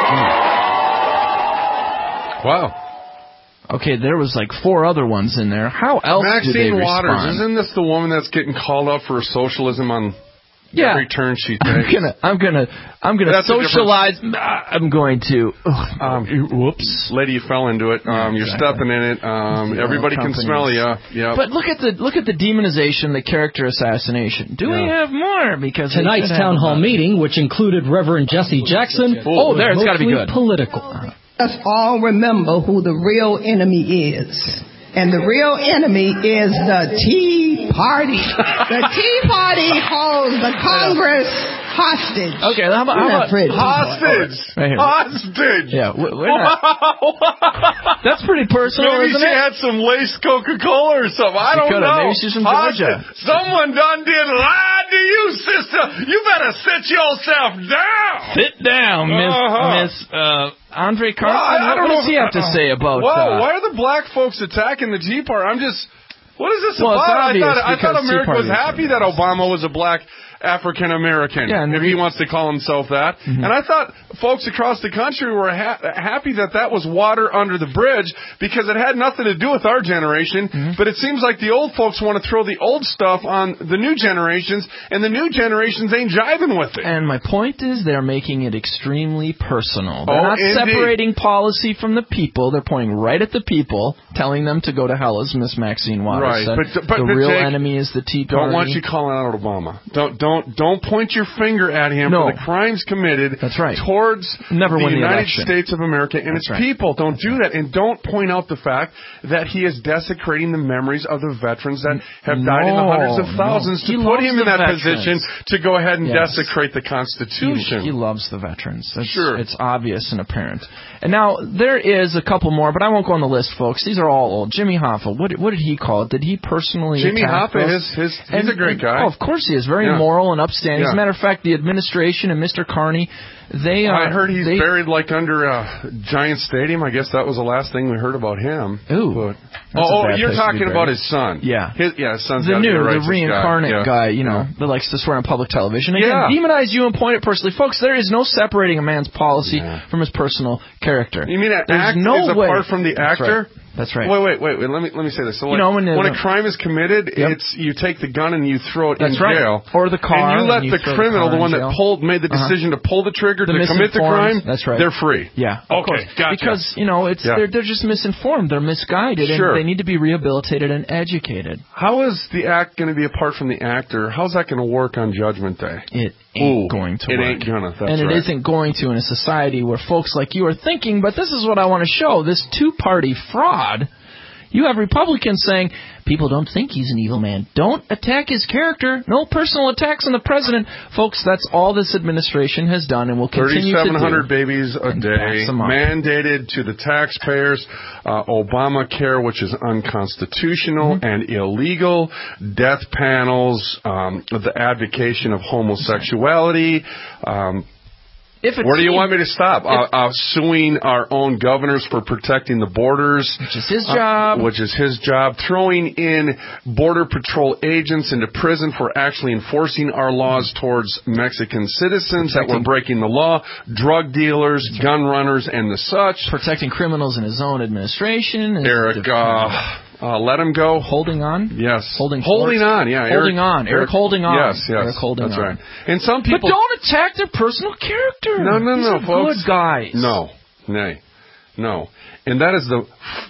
D: Wow.
E: Okay, there was like four other ones in there. How else do they
D: Maxine
E: respond?
D: Waters, isn't this the woman that's getting called out for socialism on
E: Yeah.
D: every turn she takes?
E: I'm gonna, I'm gonna, I'm gonna
D: That's a
E: socialize. I'm going to. ugh,
D: Um,
E: whoops,
D: lady, you fell into it. Um, you're
E: exactly.
D: stepping in it. Um,
E: The oil
D: everybody can
E: companies.
D: smell you. Yeah.
E: But look at the look at the demonization, the character assassination. Do we
D: Yeah.
E: have more? Because they
T: Tonight's
E: should have
T: town hall
E: about-
T: meeting, which included Reverend Jesse Jackson,
E: Oh, there, it's
T: was
E: gotta be
T: mostly
E: good.
T: political.
S: Let's all remember who the real enemy is. And the real enemy is the Tea Party. The Tea Party holds the Congress hostage.
E: Okay, how about, how
S: We're not
E: about
S: afraid of
D: Hostage.
E: Right here.
D: Hostage.
E: Yeah, we- we're not. That's pretty personal,
D: Maybe
E: isn't
D: she
E: it?
D: had some lace Coca-Cola or something. I
E: She
D: don't
E: coulda.
D: know.
E: Maybe she's from
D: Hostage.
E: Georgia.
D: Someone done did lie to you, sister. You better sit yourself down.
E: Sit down, Miss
D: Uh-huh.
E: Miss uh, Andre Carlin.
D: Well, I, I
E: what
D: don't
E: does
D: know.
E: he have to say about?
D: Whoa,
E: uh,
D: why are the black folks attacking the Tea Party? I'm just. What is this
E: Well, it's
D: about? I
E: obvious
D: thought I thought
E: because Tea
D: America was
E: Party is
D: happy that Obama was a black African American,
E: Yeah, and
D: if he wants to call himself that.
E: Mhm.
D: And I thought folks across the country were ha- happy that that was water under the bridge because it had nothing to do with our generation.
E: Mm-hmm.
D: But it seems like the old folks want to throw the old stuff on the new generations, and the new generations ain't jiving with it.
E: And my point is they're making it extremely personal. They're
D: Oh,
E: not
D: indeed.
E: separating policy from the people. They're pointing right at the people, telling them to go to hell, as Miss Maxine Waters
D: Right,
E: said.
D: but- but-
E: the
D: but
E: real
D: Jake,
E: enemy is the Tea Party.
D: Don't want you calling out Obama. Don't don't Don't don't point your finger at him
E: no.
D: for the crimes committed
E: That's right.
D: towards
E: Never
D: the
E: win the
D: United
E: election.
D: States of America and
E: That's
D: its
E: right.
D: people. Don't do that. And don't point out the fact that he is desecrating the memories of the veterans that have
E: no,
D: died in the hundreds of thousands
E: no.
D: to
E: He
D: put
E: loves
D: him in
E: the
D: that
E: veterans.
D: position to go ahead and
E: Yes.
D: desecrate the Constitution.
E: He, he loves the veterans. That's,
D: sure.
E: It's obvious and apparent. And now, there is a couple more, but I won't go on the list, folks. These are all old. Jimmy Hoffa, what, what did he call it? Did he personally
D: Jimmy
E: attack
D: Hoffa,
E: those?
D: his, his, he's
E: and,
D: a great guy.
E: Oh, of course he is. Very
D: Yeah.
E: moral and upstanding.
D: Yeah.
E: As a matter of fact, the administration and Mister Carney, they uh,
D: I heard he's
E: they,
D: buried like under a Giant Stadium. I guess that was the last thing we heard about him.
E: Ooh.
D: But,
E: That's a
D: oh,
E: bad
D: you're
E: place to be
D: talking
E: buried.
D: about his son.
E: Yeah.
D: His, yeah, his son's
E: the
D: gotta be
E: new,
D: a
E: the
D: righteous
E: reincarnate
D: guy, yeah.
E: guy, you know,
D: Yeah.
E: that likes to swear on public television. Again,
D: Yeah.
E: demonize you and point it personally. Folks, there is no separating a man's policy yeah. from his personal character.
D: You mean an
E: There's
D: act
E: no
D: is
E: way.
D: apart from the
E: That's
D: actor?
E: Right. That's right.
D: Wait, wait, wait, wait. Let me let me say this. So, like,
E: you know, when,
D: when
E: uh,
D: a crime is committed,
E: yep.
D: it's you take the gun and you throw it
E: That's
D: in
E: right.
D: jail,
E: or the car,
D: and you let
E: and you
D: the criminal,
E: the,
D: the one that pulled, made the decision
E: uh-huh.
D: to pull the trigger
E: the
D: to commit the crime.
E: That's right.
D: They're free.
E: Yeah.
D: Okay.
E: Course.
D: Gotcha.
E: Because you know, it's
D: yeah.
E: they're they're just misinformed. They're misguided,
D: sure.
E: and they need to be rehabilitated and educated.
D: How is the act going to be apart from the actor? How's that going to work on Judgment Day?
E: It ain't
D: Ooh,
E: going to
D: it
E: work.
D: ain't gonna. That's
E: and it
D: right.
E: isn't going to in a society where folks like you are thinking, but this is what I want to show, this two-party fraud. You have Republicans saying, people don't think he's an evil man. Don't attack his character. No personal attacks on the president. Folks, that's all this administration has done and will continue to do.
D: thirty-seven hundred babies a day,
E: them up.
D: mandated to the taxpayers. Uh, Obamacare, which is unconstitutional mm-hmm. and illegal. Death panels, um, the advocation of homosexuality. Um,
E: If it
D: Where do you
E: seemed,
D: want me to stop? Uh, uh, suing our own governors for protecting the borders.
E: Which is his job.
D: Uh, which is his job. Throwing in Border Patrol agents into prison for actually enforcing our laws towards Mexican citizens protecting, that were breaking the law. Drug dealers, gun runners, and the such.
E: Protecting criminals in his own administration.
D: Eric, uh... Uh, let him go.
E: Holding on?
D: Yes.
E: Holding
D: Holding
E: forth?
D: on, yeah.
E: Holding
D: Eric,
E: on. Eric, Eric holding on.
D: Yes, yes.
E: Eric holding
D: that's
E: on.
D: right. And some people...
E: But don't attack their personal character.
D: No, no,
E: These
D: no,
E: are
D: folks.
E: good guys.
D: No. Nay. No. And that is the...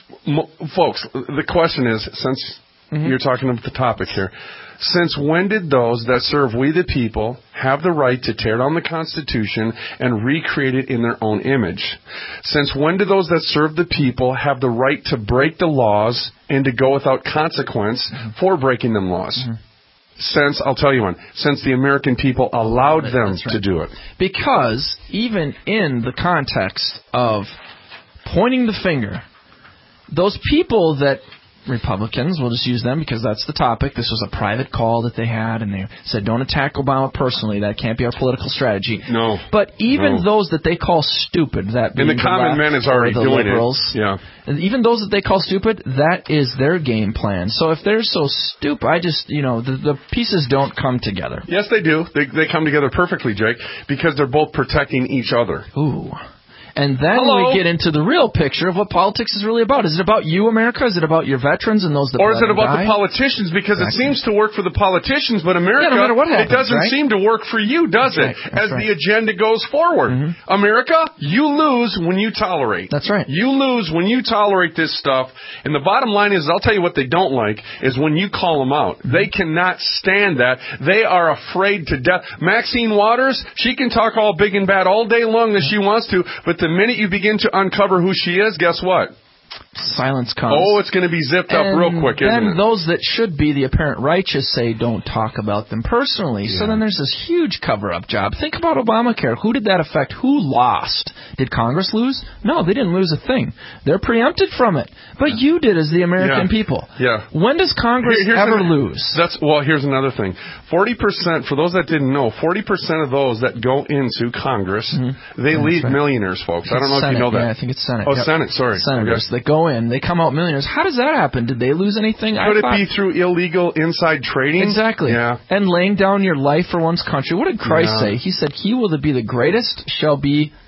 D: Folks, the question is, since mm-hmm. you're talking about the topic here, since when did those that serve we the people have the right to tear down the Constitution and recreate it in their own image? Since when did those that serve the people have the right to break the laws and to go without consequence mm-hmm. for breaking them laws? Mm-hmm. Since, I'll tell you when, since the American people allowed them
E: right.
D: to do it.
E: Because even in the context of pointing the finger, those people that... Republicans, we'll just use them because that's the topic. This was a private call that they had, and they said, don't attack Obama personally. That can't be our political strategy.
D: No.
E: But even
D: no.
E: those that they call stupid, that being
D: and the, the common man is already
E: the
D: doing
E: liberals,
D: it. Yeah.
E: And even those that they call stupid, that is their game plan. So if they're so stupid, I just, you know, the, the pieces don't come together.
D: Yes, they do. They, they come together perfectly, Jake, because they're both protecting each other.
E: Ooh. And then
D: Hello?
E: we get into the real picture of what politics is really about. Is it about you, America? Is it about your veterans and those that
D: Or is it about
E: die?
D: the politicians? Because exactly. it seems to work for the politicians, but America,
E: yeah, no matter what happens,
D: it doesn't
E: right?
D: seem to work for you, does
E: That's
D: it?
E: right. That's
D: As
E: right.
D: the agenda goes forward. Mm-hmm. America, you lose when you tolerate.
E: That's right.
D: You lose when you tolerate this stuff. And the bottom line is, I'll tell you what they don't like, is when you call them out. Mm-hmm. They cannot stand that. They are afraid to death. Maxine Waters, she can talk all big and bad all day long that she wants to, but the minute you begin to uncover who she is, guess what?
E: Silence comes.
D: Oh, it's going to be zipped up
E: and
D: real quick, isn't
E: then
D: it?
E: Then those that should be the apparent righteous say don't talk about them personally. Yeah. So then there's this huge cover-up job. Think about Obamacare. Who did that affect? Who lost? Did Congress lose? No, they didn't lose a thing. They're preempted from it. But you did as the American
D: yeah.
E: people.
D: Yeah.
E: When does Congress
D: Here,
E: ever
D: an,
E: lose?
D: That's Well, here's another thing. forty percent, for those that didn't know, forty percent of those that go into Congress, mm-hmm. they
E: yeah,
D: leave
E: right.
D: millionaires, folks. I don't know
E: Senate.
D: if you know that.
E: Yeah, I think it's Senate.
D: Oh,
E: yep.
D: Senate, sorry.
E: Senators
D: okay.
E: that go in, they come out millionaires. How does that happen? Did they lose anything?
D: Could
E: I
D: it
E: thought...
D: be through illegal inside trading?
E: Exactly.
D: Yeah.
E: And laying down your life for one's country. What did Christ
D: yeah.
E: say? He said, he will be the greatest shall be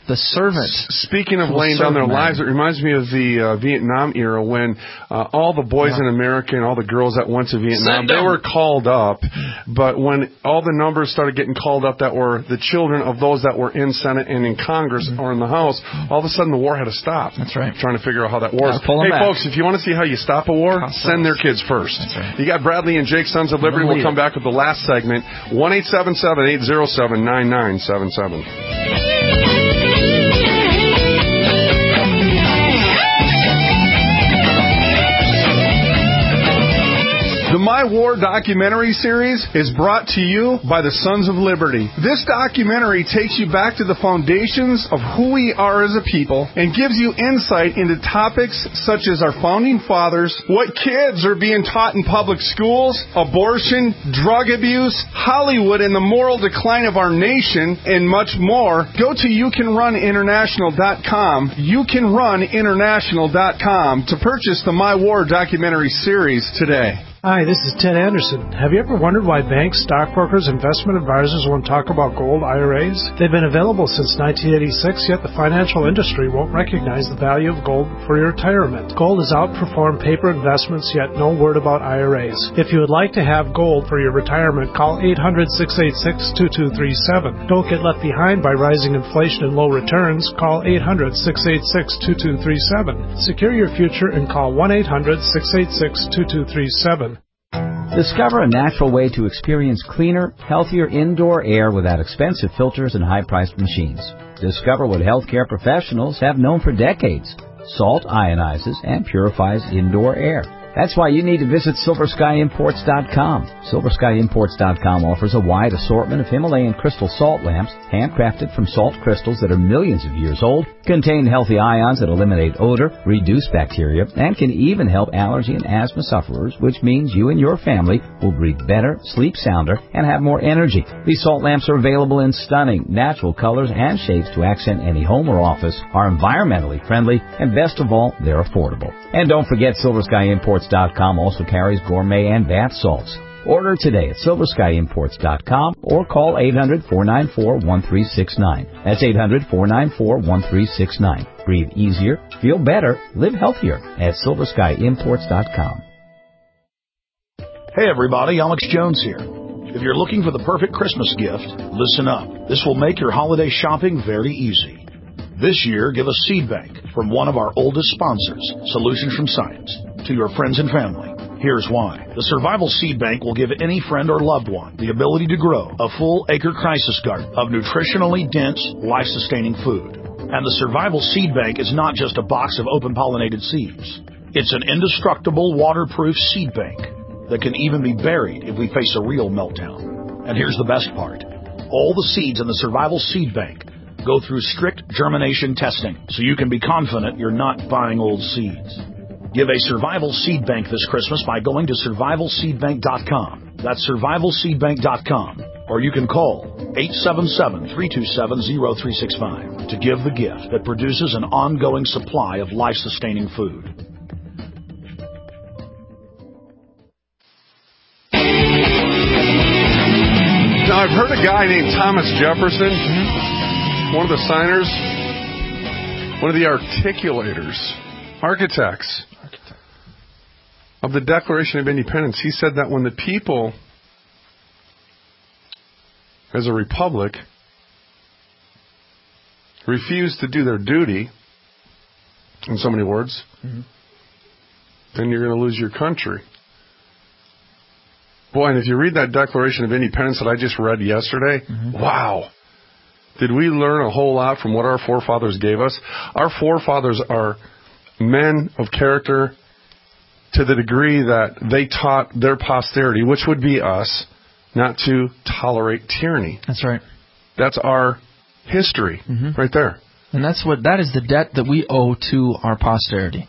E: the servant.
D: S- speaking of laying down their
E: man.
D: lives, it reminds me of the uh, Vietnam era when uh, all the boys
E: yeah.
D: in America and all the girls that went to Vietnam,
E: Send
D: they
E: them.
D: were called up. But when all the numbers started getting called up that were the children of those that were in Senate and in Congress mm-hmm. or in the House, all of a sudden the war had to stop.
E: That's right.
D: Trying to figure out how that works.
E: Hey,
D: back. folks, if you want to see how you stop a war, House send their kids first.
E: That's right.
D: You got Bradley and Jake, Sons of Liberty. We'll come back with the last segment. one eight seven seven, eight zero seven, nine nine seven seven. The My War documentary series is brought to you by the Sons of Liberty. This documentary takes you back to the foundations of who we are as a people and gives you insight into topics such as our founding fathers, what kids are being taught in public schools, abortion, drug abuse, Hollywood and the moral decline of our nation, and much more. Go to you can run international dot com, you can run international dot com to purchase the My War documentary series today.
H: Hi, this is Ted Anderson. Have you ever wondered why banks, stockbrokers, investment advisors won't talk about gold I R As? They've been available since nineteen eighty-six, yet the financial industry won't recognize the value of gold for your retirement. Gold has outperformed paper investments, yet no word about I R As. If you would like to have gold for your retirement, call eight hundred, six eight six, two two three seven. Don't get left behind by rising inflation and low returns. Call eight hundred, six eight six, two two three seven. Secure your future and call one eight hundred, six eight six, two two three seven.
U: Discover a natural way to experience cleaner, healthier indoor air without expensive filters and high-priced machines. Discover what healthcare professionals have known for decades. Salt ionizes and purifies indoor air. That's why you need to visit Silver Sky Imports dot com. Silver Sky Imports dot com offers a wide assortment of Himalayan crystal salt lamps, handcrafted from salt crystals that are millions of years old, contain healthy ions that eliminate odor, reduce bacteria, and can even help allergy and asthma sufferers, which means you and your family will breathe better, sleep sounder, and have more energy. These salt lamps are available in stunning, natural colors and shapes to accent any home or office, are environmentally friendly, and best of all, they're affordable. And don't forget, Silver Sky Imports dot com also carries gourmet and bath salts. Order today at Silver Sky Imports dot com or call eight hundred, four nine four, one three six nine. That's eight hundred, four nine four, one three six nine. Breathe easier, feel better, live healthier at Silver Sky Imports dot com.
V: Hey everybody, Alex Jones here. If you're looking for the perfect Christmas gift, listen up. This will make your holiday shopping very easy. This year, give a seed bank from one of our oldest sponsors, Solutions from Science, to your friends and family. Here's why. The Survival Seed Bank will give any friend or loved one the ability to grow a full acre crisis garden of nutritionally dense, life-sustaining food. And the Survival Seed Bank is not just a box of open-pollinated seeds. It's an indestructible, waterproof seed bank that can even be buried if we face a real meltdown. And here's the best part. All the seeds in the Survival Seed Bank go through strict germination testing, so you can be confident you're not buying old seeds. Give a Survival Seed Bank this Christmas by going to survival seed bank dot com. That's survival seed bank dot com. Or you can call eight seven seven, three two seven, zero three six five to give the gift that produces an ongoing supply of life-sustaining food.
D: Now, I've heard a guy named Thomas Jefferson, one of the signers, one of the articulators, architects of the Declaration of Independence. He said that when the people, as a republic, refuse to do their duty, in so many words, mm-hmm. then you're going to lose your country. Boy, and if you read that Declaration of Independence that I just read yesterday, mm-hmm. wow. Did we learn a whole lot from what our forefathers gave us? Our forefathers are men of character to the degree that they taught their posterity, which would be us, not to tolerate tyranny.
E: That's right.
D: That's our history mm-hmm. right there.
E: And that's what that is the debt that we owe to our posterity.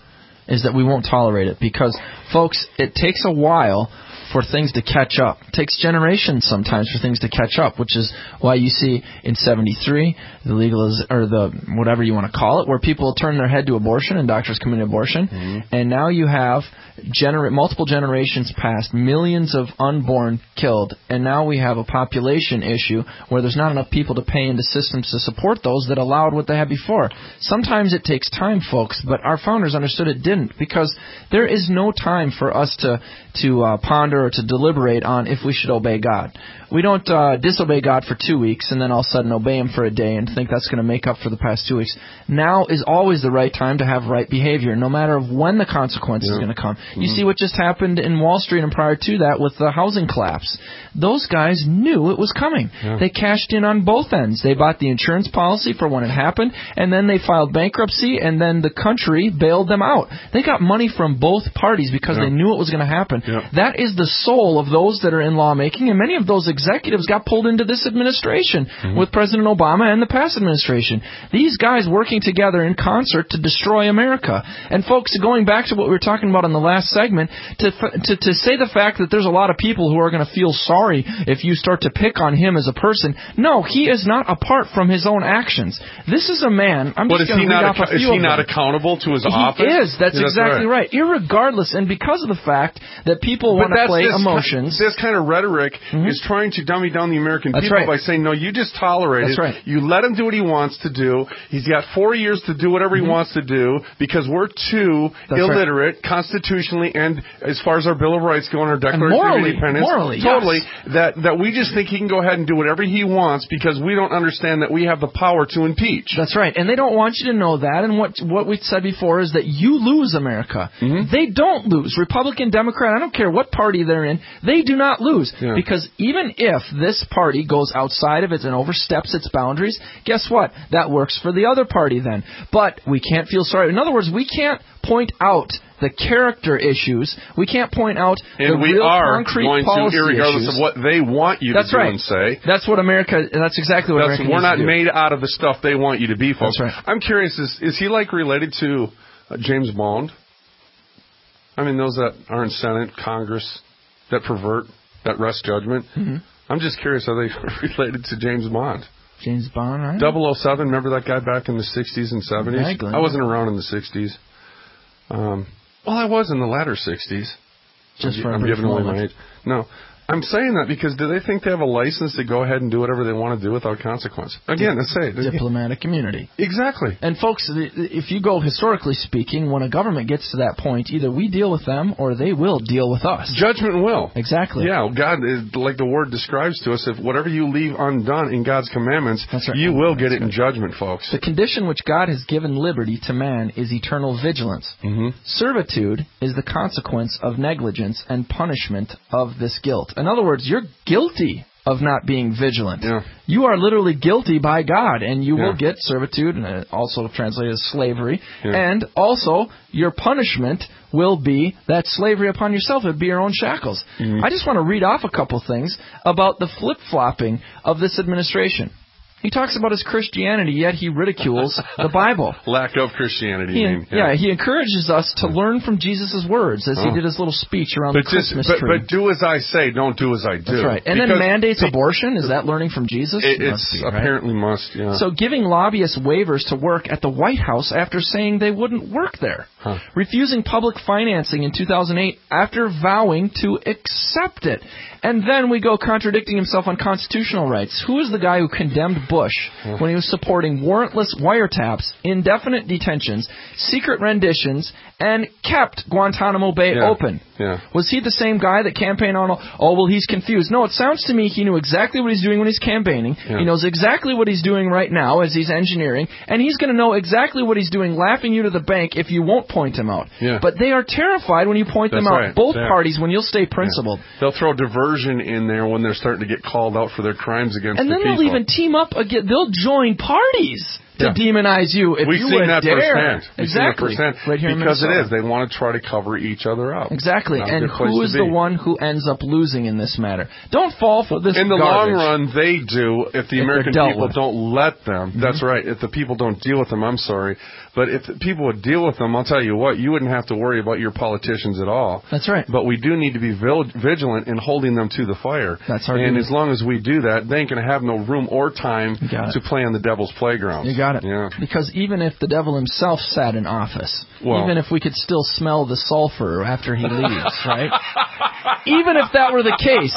E: is that we won't tolerate it because, folks, it takes a while for things to catch up. It takes generations sometimes for things to catch up, which is why you see in seventy-three the legaliz or the whatever you want to call it, where people turn their head to abortion and doctors commit abortion, mm-hmm. and now you have gener- multiple generations past, millions of unborn killed, and now we have a population issue where there's not enough people to pay into systems to support those that allowed what they had before. Sometimes it takes time, folks, but our founders understood it didn't, because there is no time for us to to uh, ponder or to deliberate on if we should obey God. We don't uh, disobey God for two weeks and then all of a sudden obey Him for a day and think that's going to make up for the past two weeks. Now is always the right time to have right behavior, no matter when the consequence yeah. is going to come. Mm-hmm. You see what just happened in Wall Street and prior to that with the housing collapse. Those guys knew it was coming. Yeah. They cashed in on both ends. They bought the insurance policy for when it happened, and then they filed bankruptcy, and then the country bailed them out. They got money from both parties because yeah. they knew it was going to happen. Yeah. That is the soul of those that are in lawmaking, and many of those executives got pulled into this administration mm-hmm. with President Obama and the past administration. These guys working together in concert to destroy America. And folks, going back to what we were talking about in the last segment, to to, to say the fact that there's a lot of people who are going to feel sorry if you start to pick on him as a person, no, he is not apart from his own actions. This is a man, I'm
D: but
E: just going to read off
D: ac-
E: a few
D: Is he
E: of
D: not
E: them.
D: accountable to his
E: he
D: office?
E: He is, that's
D: yeah,
E: exactly
D: that's right.
E: right. Irregardless, and because of the fact that people want to play
D: this
E: emotions.
D: Kind, this kind of rhetoric mm-hmm. is trying to dummy down the American
E: that's
D: people
E: right.
D: by saying, no, you just tolerate
E: that's
D: it.
E: Right.
D: You let him do what he wants to do. He's got four years to do whatever mm-hmm. he wants to do because we're too that's illiterate right. constitutionally and as far as our Bill of Rights go and our Declaration
E: morally,
D: of Independence.
E: Morally,
D: totally.
E: Yes.
D: That, that we just think he can go ahead and do whatever he wants because we don't understand that we have the power to impeach.
E: That's right. And they don't want you to know that. And what what we said before is that you lose, America. Mm-hmm. They don't lose. Republican, Democrat, I don't care what party they're in, they do not lose. Yeah. Because even if this party goes outside of it and oversteps its boundaries, guess what? That works for the other party then. But we can't feel sorry. In other words, we can't point out the character issues. We can't point out
D: and
E: the
D: we
E: real
D: are
E: concrete
D: going
E: policy
D: to, regardless
E: issues.
D: of what they want you
E: that's
D: to do
E: right.
D: and say.
E: That's what America. That's exactly what
D: that's,
E: America.
D: We're not
E: to do.
D: made out of the stuff they want you to be, folks.
E: That's right.
D: I'm curious. Is is he like related to uh, James Bond? I mean, those that are in Senate, Congress, that pervert, that wrest judgment. Mm-hmm. I'm just curious. Are they related to James Bond?
E: James Bond, right?
D: double oh seven, remember that guy back in the sixties and seventies?
E: Exactly.
D: I wasn't around in the sixties. Um, well, I was in the latter sixties.
E: Just
D: I'm,
E: for a
D: I'm
E: brief
D: giving away
E: moment.
D: my age. No. I'm saying that because do they think they have a license to go ahead and do whatever they want to do without consequence? Again, let's say it.
E: Diplomatic immunity.
D: Exactly.
E: And folks, if you go historically speaking, when a government gets to that point, either we deal with them or they will deal with us.
D: Judgment will.
E: Exactly.
D: Yeah, God, is, like the word describes to us, if whatever you leave undone in God's commandments,
E: That's right.
D: you will
E: That's
D: get it
E: right.
D: in judgment, folks.
E: The condition which God has given liberty to man is eternal vigilance.
D: Mm-hmm.
E: Servitude is the consequence of negligence and punishment of this guilt. In other words, you're guilty of not being vigilant.
D: Yeah.
E: You are literally guilty by God, and you
D: yeah.
E: will get servitude, and also translated as slavery.
D: Yeah.
E: And also, your punishment will be that slavery upon yourself. It would be your own shackles.
D: Mm-hmm.
E: I just want to read off a couple things about the flip-flopping of this administration. He talks about his Christianity, yet he ridicules the Bible.
D: Lack of Christianity.
E: He,
D: mean,
E: yeah.
D: yeah,
E: he encourages us to learn from Jesus' words as
D: oh.
E: he did his little speech around
D: but
E: the Christmas
D: just, but,
E: tree.
D: But do as I say, don't do as I do.
E: That's right. And
D: because
E: then mandates abortion. Is that learning from Jesus?
D: It, it's
E: must be, right?
D: apparently must, yeah.
E: So giving lobbyists waivers to work at the White House after saying they wouldn't work there.
D: Huh.
E: Refusing public financing in two thousand eight after vowing to accept it. And then we go contradicting himself on constitutional rights. Who is the guy who condemned Bush huh. when he was supporting warrantless wiretaps, indefinite detentions, secret renditions, and kept Guantanamo Bay
D: yeah.
E: open?
D: Yeah.
E: Was he the same guy that campaigned on, oh, well, he's confused? No, it sounds to me he knew exactly what he's doing when he's campaigning.
D: Yeah.
E: He knows exactly what he's doing right now as he's engineering. And he's going to know exactly what he's doing laughing you to the bank if you won't point him out.
D: Yeah.
E: But they are terrified when you point
D: That's
E: them out,
D: right.
E: both
D: yeah.
E: parties, when you'll stay principled.
D: Yeah. They'll throw diversion in there when they're starting to get called out for their crimes against
E: and
D: the
E: then
D: people.
E: they'll even team up again. They'll join parties to
D: Yeah.
E: demonize you if
D: We've
E: you
D: seen
E: would
D: that
E: dare.
D: firsthand. We've
E: Exactly.
D: seen that firsthand.
E: Right here in
D: because it
E: Minnesota.
D: is. They want to try to cover each other up.
E: Exactly.
D: Not a
E: And
D: good place
E: who
D: to
E: is
D: be.
E: the one who ends up losing in this matter? Don't fall for this
D: In the
E: garbage.
D: long run, they do if the
E: If
D: American
E: they're dealt
D: people
E: with.
D: don't let them.
E: Mm-hmm.
D: That's right. If the people don't deal with them, I'm sorry. But if the people would deal with them, I'll tell you what, you wouldn't have to worry about your politicians at all.
E: That's right.
D: But we do need to be vil- vigilant in holding them to the fire.
E: That's our
D: And
E: duty.
D: as long as we do that, they ain't going to have no room or time
E: got
D: to
E: it.
D: play on the devil's playground.
E: You got it.
D: Yeah.
E: Because even if the devil himself sat in office,
D: Well-
E: even if we could still smell the sulfur after he leaves, right? Even if that were the case,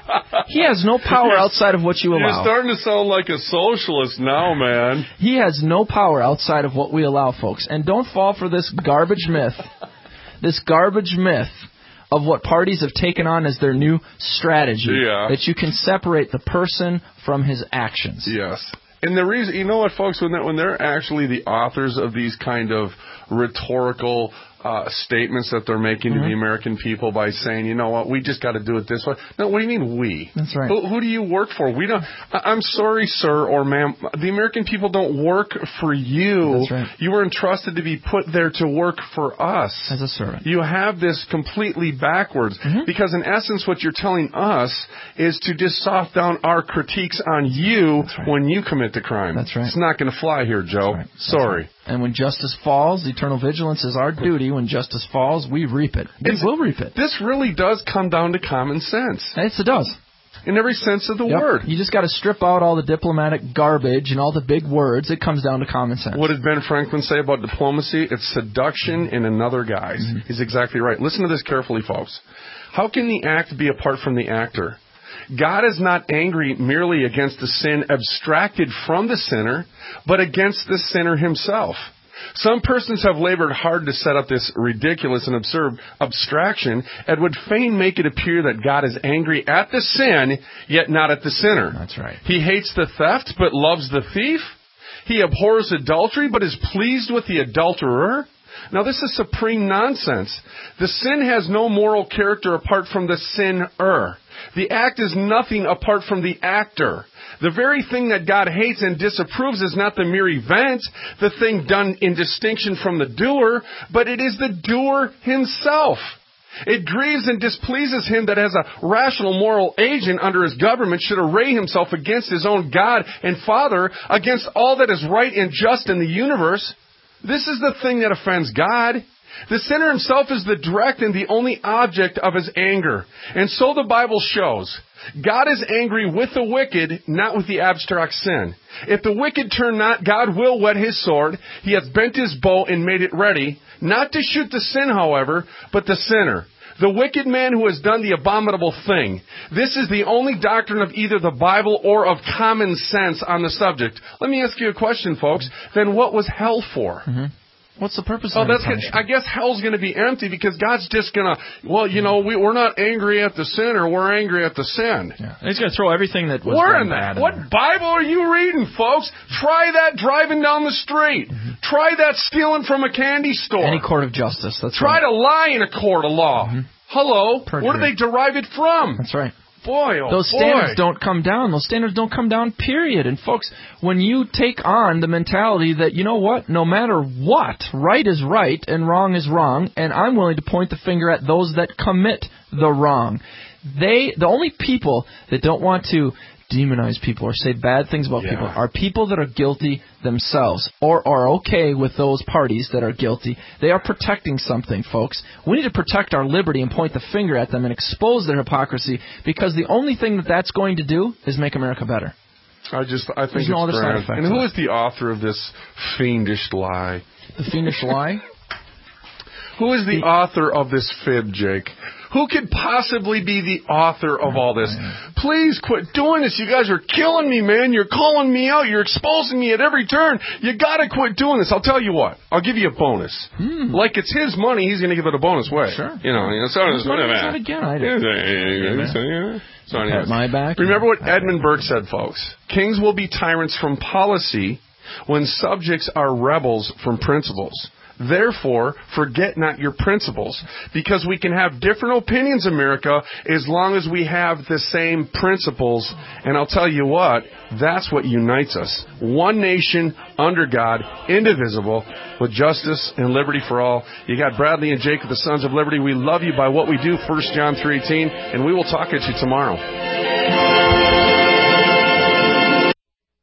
E: he has no power outside of what you
D: You're
E: allow.
D: starting to sound like a socialist now, man.
E: He has no power outside of what we allow, folks. And don't fall for this garbage myth, this garbage myth of what parties have taken on as their new strategy,
D: Yeah.
E: that you can separate the person from his actions.
D: Yes. And the reason, you know what, folks, when they're, when they're actually the authors of these kind of rhetorical uh, statements that they're making
E: Mm-hmm.
D: to the American people by saying, you know what, we just got to do it this way. No, what do you mean we?
E: That's right.
D: Who, who do you work for? We don't. I- I'm sorry, sir or ma'am. The American people don't work for you.
E: That's right.
D: You were entrusted to be put there to work for us.
E: As a servant.
D: You have this completely backwards
E: Mm-hmm.
D: because in essence what you're telling us is to just soft down our critiques on you
E: right.
D: when you commit the crime.
E: That's right.
D: It's not going to fly here, Joe.
E: That's right. That's
D: Sorry.
E: right. And when justice falls, eternal vigilance is our duty. When justice falls, we reap it. We
D: It's-
E: will reap it.
D: This really does come down to common sense.
E: Yes, it does.
D: In every sense of the
E: Yep.
D: word.
E: You just got to strip out all the diplomatic garbage and all the big words. It comes down to common sense.
D: What did Ben Franklin say about diplomacy? It's seduction in another guise.
E: Mm-hmm.
D: He's exactly right. Listen to this carefully, folks. How can the act be apart from the actor? God is not angry merely against the sin abstracted from the sinner, but against the sinner himself. Some persons have labored hard to set up this ridiculous and absurd abstraction and would fain make it appear that God is angry at the sin, yet not at the sinner.
E: That's right.
D: He hates the theft, but loves the thief. He abhors adultery, but is pleased with the adulterer. Now, this is supreme nonsense. The sin has no moral character apart from the sinner. The act is nothing apart from the actor. The very thing that God hates and disapproves is not the mere event, the thing done in distinction from the doer, but it is the doer himself. It grieves and displeases him that as a rational moral agent under his government should array himself against his own God and Father, against all that is right and just in the universe. This is the thing that offends God. The sinner himself is the direct and the only object of his anger. And so the Bible shows. God is angry with the wicked, not with the abstract sin. If the wicked turn not, God will whet his sword. He hath bent his bow and made it ready, not to shoot the sin, however, but the sinner. The wicked man who has done the abominable thing. This is the only doctrine of either the Bible or of common sense on the subject. Let me ask you a question, folks. Then what was hell for?
E: Mm-hmm. What's the purpose
D: Oh,
E: of
D: that's
E: the punishment?
D: gonna, I guess hell's going to be empty because God's just going to, well, you know, we, we're not angry at the sinner, we're angry at the sin.
E: Yeah. He's going to throw everything that was
D: Where
E: done
D: in
E: bad
D: that?
E: in
D: What
E: there.
D: Bible are you reading, folks? Try that driving down the street.
E: Mm-hmm.
D: Try that stealing from a candy store.
E: Any court of justice. That's
D: Try
E: right.
D: to lie in a court of law.
E: Mm-hmm.
D: Hello?
E: Perjury.
D: Where do they derive it from?
E: That's right.
D: Boy, oh
E: Those
D: boy.
E: standards don't come down. Those standards don't come down, period. And folks, when you take on the mentality that, you know what, no matter what, right is right and wrong is wrong, and I'm willing to point the finger at those that commit the wrong. They, the only people that don't want to demonize people or say bad things about
D: Yeah.
E: people are people that are guilty themselves or are okay with those parties that are guilty. They are protecting something, folks. We need to protect our liberty and point the finger at them and expose their hypocrisy because the only thing that that's going to do is make America better.
D: I just, I think
E: There's
D: it's
E: no other side
D: grand.
E: effect
D: And
E: to
D: who
E: it.
D: is the author of this fiendish lie?
E: The fiendish lie?
D: Who is the, the author of this fib, Jake? Who could possibly be the author of all this? Please quit doing this. You guys are killing me, man. You're calling me out. You're exposing me at every turn. You got to quit doing this. I'll tell you what. I'll give you a bonus.
E: Hmm.
D: Like it's his money, he's going to give it a bonus way.
E: Sure.
D: You know, you know so
E: Whose money is that again? I did.
D: So anyway.
E: Pat my back.
D: Remember what Edmund Burke said, folks. Kings will be tyrants from policy when subjects are rebels from principles. Therefore, forget not your principles. Because we can have different opinions, America, as long as we have the same principles. And I'll tell you what, that's what unites us. One nation, under God, indivisible, with justice and liberty for all. You got Bradley and Jake of the Sons of Liberty. We love you by what we do, First John three eighteen, and we will talk at you tomorrow.